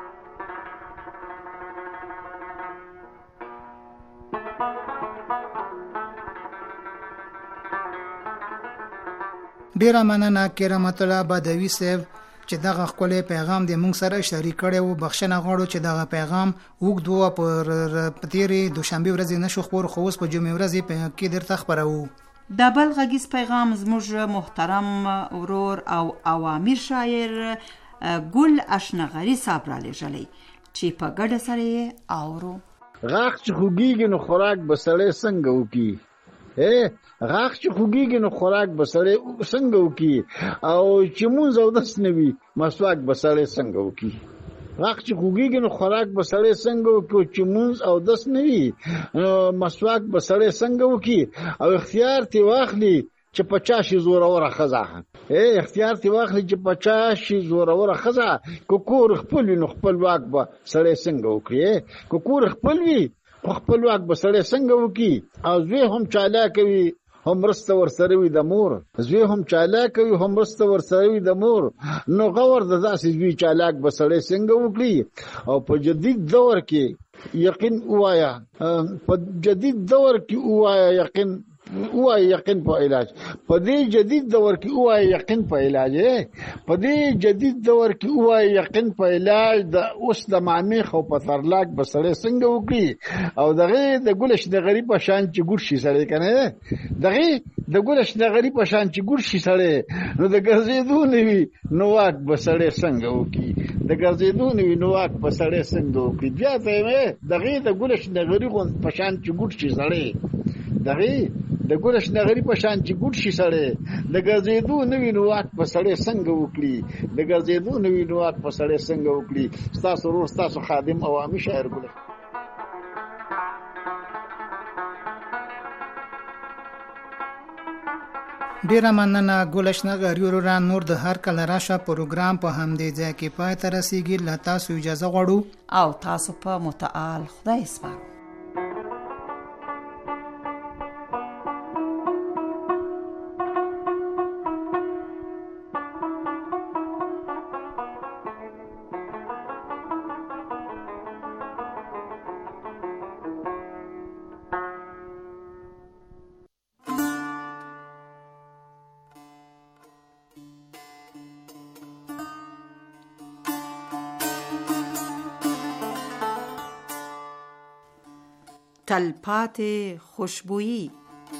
ډیره مننه کرامت الله بدوی صاحب چې دغه خپل پیغام د موږ سره شریک کړي او بخښنه غواړو چې دغه پیغام وګد وو په تیرې دوشنبه ورځ نشو خبر، خو اوس په جمعې ورځ کې درته خبرو. د بل غږیز پیغام زموږ محترم ورور او اوامر شاعر ګل اشنغری صاحب را لېږلی چې په ګډه سره اورو. غاښ چې خوږیږي نو خوراک به سړی څنګه وکړي؟ غاښ چې خوږیږي نو خوراک به سړی څنګه وکړي؟ او چې مونځ او دس نه وي مسواک به سړی څنګه وکړي؟ غاښ چې خوږیږي نو خوراک به سړی څنګه وکړي؟ چې مونځ او دس نه وي مسواک به سړی څنګه وکړي؟ او اختیار تی واخلي چې 50 زوروره ښځه، اختیار تی واخلي چې 50 زوروره ښځه، که کور خپل وي نو خپلواک به سړی څنګه وکړي؟ که کور خپل وي خپلواک به سړی څنګه وکړي؟ او زوی هم چالاکه وي هم مرسته ورسره وي د مور، زوی هم چالاکه وي هم مرسته ورسره وي د مور، نو غور د داسې زوی چالاک به سړی څنګه وکړي؟ او په جدید دور کې یقین ووایه، په جدید دور کې ووایه یقین، ووایه یقین په علاج، په دې جدید دور کې ووایه یقین په علاج، په دې جدید دور کې ووایه یقین په علاج. د اوس د معمیخ او په ترلاک به سړی څنګه وکړي؟ او دغه د ګلش د غریب په شان چې ګور شي سړی کنه، دغه د ګلش د غریب په شان چې ګور شي سړی، نو د ګرځېدو نه وي نو واک به سړی څنګه وکړي؟ د ګرځېدو نه وي نو واک به سړی څنګه وکړي؟ بیا ته یې دغه د ګلش د غریب په شان چې ګور شي سړی، دغه د ګورش نغری په شان چې ګډ شي سړی د ګرځېدو نوی نواک په سړی څنګه وکړي د ګرځېدو نوی نواک په سړی څنګه وکړي ستاسو ورور ستاسو خادم عوامي شاعر ګل ډیره مننه ګلشنګر یوران نور د هر کله راشه پروګرام په همدې ځای کې پای ته رسیږي له تاسو اجازه غواړو او تاسو په متعال خدای سپارو. تلپاتې خوشبویی.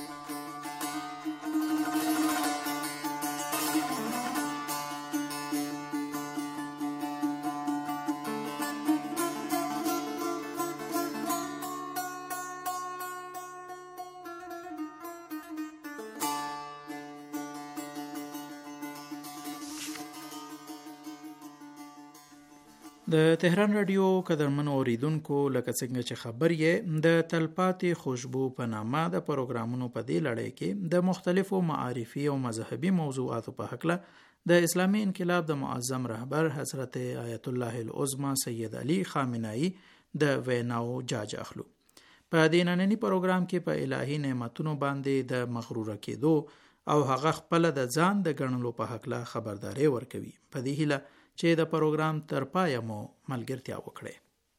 د تهران رادیو قدرمنو اوریدونکو لکه څنګه چې خبر یې د تلپاتې خوشبو په نامه د پروګرامونو په دې لړۍ کې د مختلفو معارفي او مذهبي موضوعاتو په حقله د اسلامي انقلاب د معظم رهبر حضرت آیت الله العظمى سید علی خامنه‌ای د ویناو جاج اخلو. په دې نننی پروګرام کې په الهي نعمتونو باندې د مغروره کېدو او هغه خپل د ځان د ګڼلو په حقله خبرداري ورکوي. په دې هیله چې د پروګرام تر پایه مو ملګرتیا وکړي.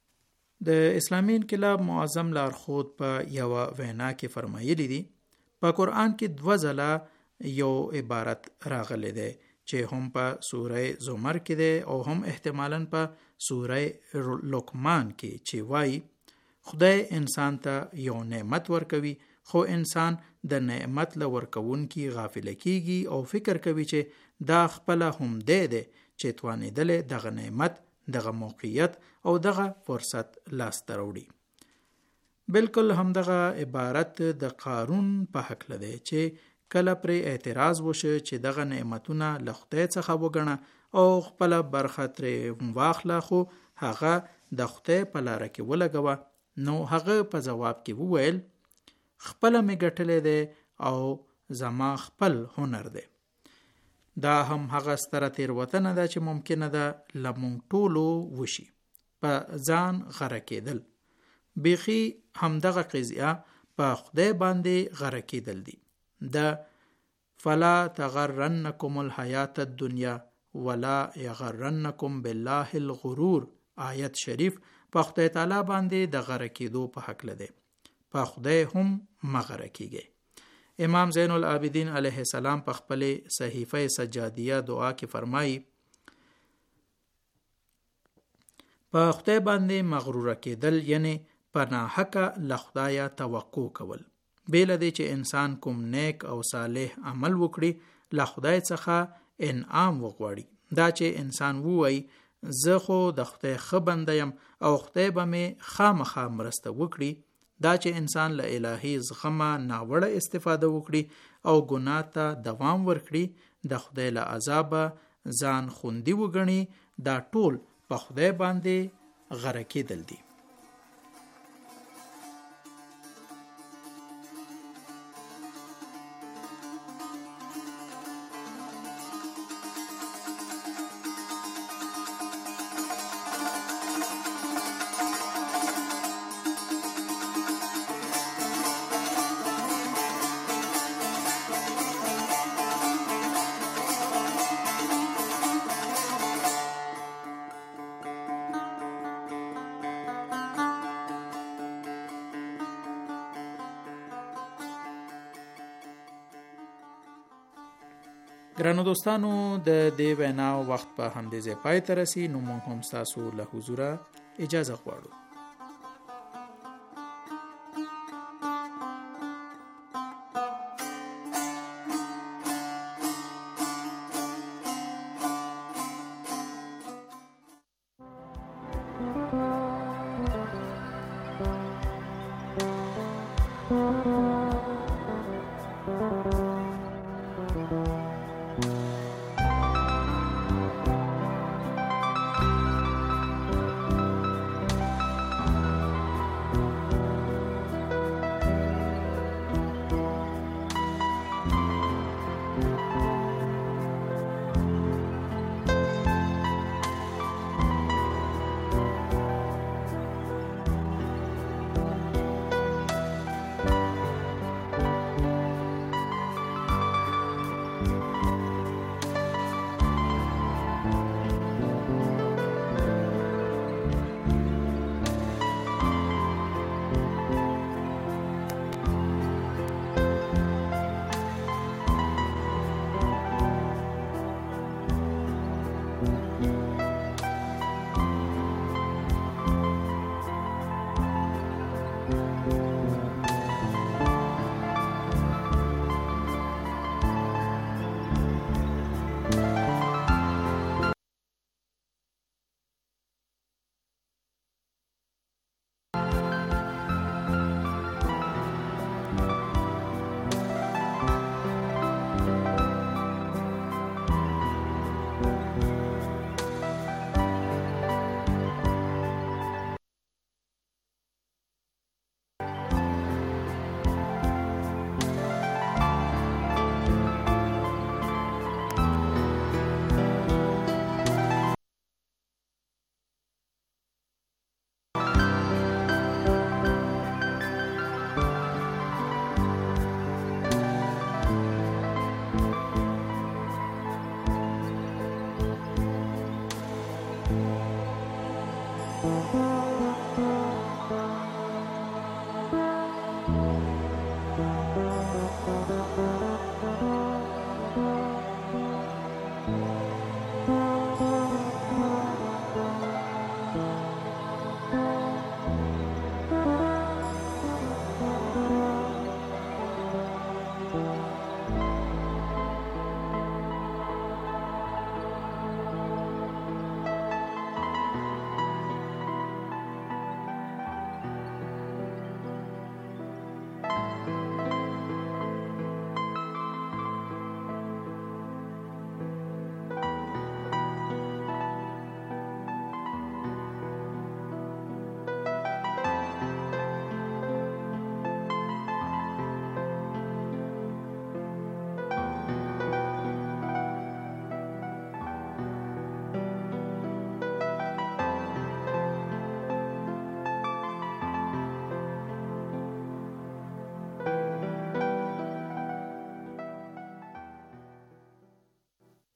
د اسلامي انقلاب معظم لارښود په یو وینا کې فرمایلی دي په قرآن کې 2 ځله یو عبارت راغلی دی چې هم په سوره زمر کې دی او هم احتمالاً په سوره لقمان کې چې وایي خدای انسان ته یو نعمت ورکوي خو انسان د نعمت له ورکوونکي غافل کیږي او فکر کوي چې دا خپل هم دی چې توانېدل دغه نعمت دغه موقعیت او دغه فرصت لاس ته راوړي. بالکل همدغه عبارت د قارون په حق لده چې کله پر اعتراض وشه چې دغه نعمتونه له خدای څخه وګڼه او خپل برخه ترې واخله خو هغه د خدای په لار کې ولګوه نو هغه په جواب کې وویل خپل مې ګټلې ده او زما خپل هنر ده. دا هم هغه ستره تیروتنه ده چې ممکنه ده لمونږ ټولو وشي په ځان غره کېدل. بیخي همدغه قضیه په خدای باندې غره کېدل دي. د فلا تغرنکم الحیات الدنیا ولا یغرنکم بالله الغرور آیت شریف په خدای تعالی باندې د غره کېدو په حق لده. په خدای هم مغره کېږي. امام زین العابدین علیه السلام په خپل صحیفه سجادیه دعا کې فرمایي په خدای باندې مغرور کېدل یعنی په ناحقه له خدایه توقع کول. بیل دی چې انسان کوم نیک او صالح عمل وکړي له خدای څخه انعام وغواړي. دا چې انسان ووایي زه خو د خدای ښه بنده یم او خدای به مې خامخا مرسته وکړي. دا چې انسان له الهي زغمه ناوړه استفاده وکړي او ګناه ته دوام ورکړي د خدای له عذابه ځان خوندي وګڼي دا ټول په خدای باندې غره کېدل دي. ګرانو دوستانو د دې وینا وخت په همدې ځای پای ته رسي نو موږ هم تاسو له حضوره اجازه غواړو.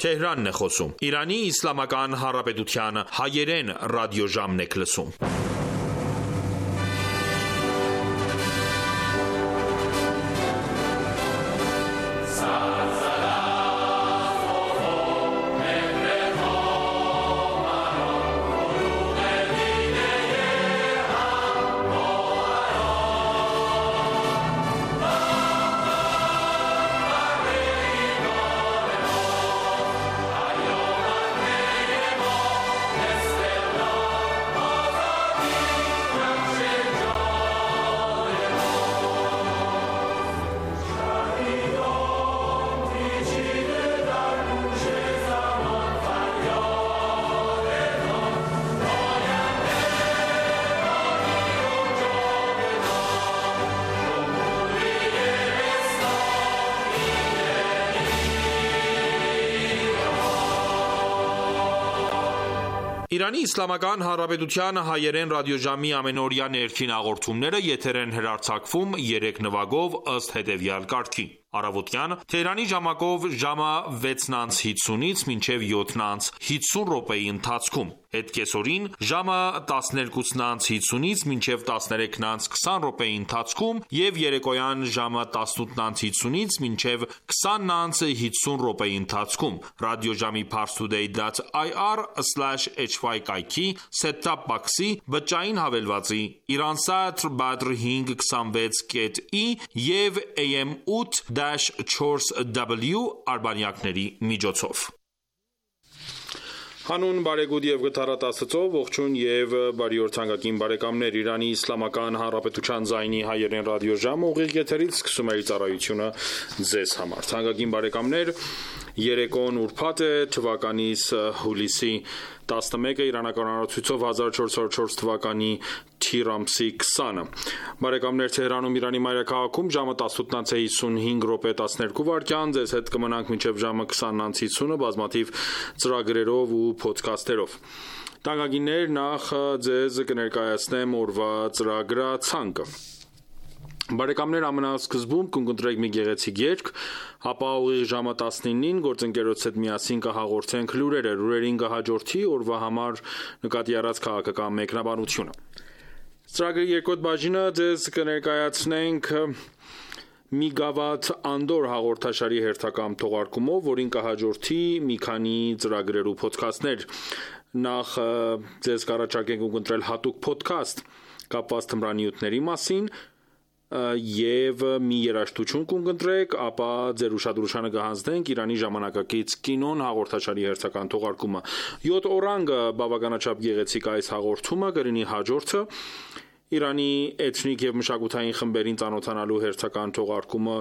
Թեհրանն է խոսում։ Իրանի Իսլամական Հանրապետության հայերեն ռադիոժամն եք լսում։ Իրանի Իսլամական Հանրապետության հայերեն ռադիոժամի ամենօրյա ներքին հաղորդումները եթեր են հեռարձակվում 3 նվագով ըստ հետևյալ կարգի. Առավոտյան Թեհրանի ժամակով ժամը 6:50-ից մինչև 7:50 րոպեի ընթացքում, հետկեսօրին ժամը 12:50-ից մինչև 13:20 րոպեի ընթացքում եւ երեկոյան ժամը 18:50-ից մինչև 20:50 րոպեի ընթացքում ռադիոժամի parstoday.ir/hy կայքի set-top box-ի բջջային հավելվածի Iransat Badr 526.i եւ AM 8-4W արբանյակների միջոցով։ Հանուն բարեգուտ եւ գթառատ Աստծո, ողջույն եւ բարի օր թանկագին բարեկամներ։ Իրանի Իսլամական Հանրապետության ձայնի հայերեն ռադիոժամը ուղիղ եթերից սկսում է իր ծառայությունը ձեզ համար։ Թանկագին բարեկամներ, երեկոն ուրբաթ է, թվականիս հուլիսի 11-ը, իրանական օրացույցով 1404 թվականի թիր ամսի 20-ը։ Բարեկամներ, Թեհրանում Իրանի մայրաքաղաքում ժամը 18:55 րոպե 12 վայրկյան, ձեզ հետ կմնանք մինչև ժամը 20:50-ը բազմաթիվ ծրագրերով ու փոդքասթերով։ Տանկագիններ, նախ ձեզ կներկայացնեմ օրվա ծրագրացանկը։ Բարեկամներ, ամենասկզբում կընտրեք մի գեղեցիկ երգ, ապա ուղիղ ժամը 19-ին գործընկերոջ հետ միասին կհաղորդենք լուրերը, լուրերին կհաջորդի օրվա համար նկատի առած քաղաքական մեկնաբանությունը։ Ծրագրի երկրորդ բաժինը ձեզ կներկայացնենք մի գավաթ Անդոր հաղորդաշարի հերթական թողարկումով, որին կհաջորդի մի քանի ծրագրեր ու փոդքասթներ։ Նախ ձեզ կառաջարկենք ունկնդրել հատուկ փոդքասթ կապված թմրանյութերի մասին եւ մի երաժշտություն կընտրեք, ապա ձեր ուշադրությանը կհանձնենք Իրանի ժամանակակից կինոն հաղորդաշարի հերթական թողարկումը։ 7 օրանգը բավականաչափ գեղեցիկ այս հաղորդումը կլինի հաջորդը Իրանի էթնիկ եւ մշակութային խմբերին ծանոթանալու հերթական թողարկումը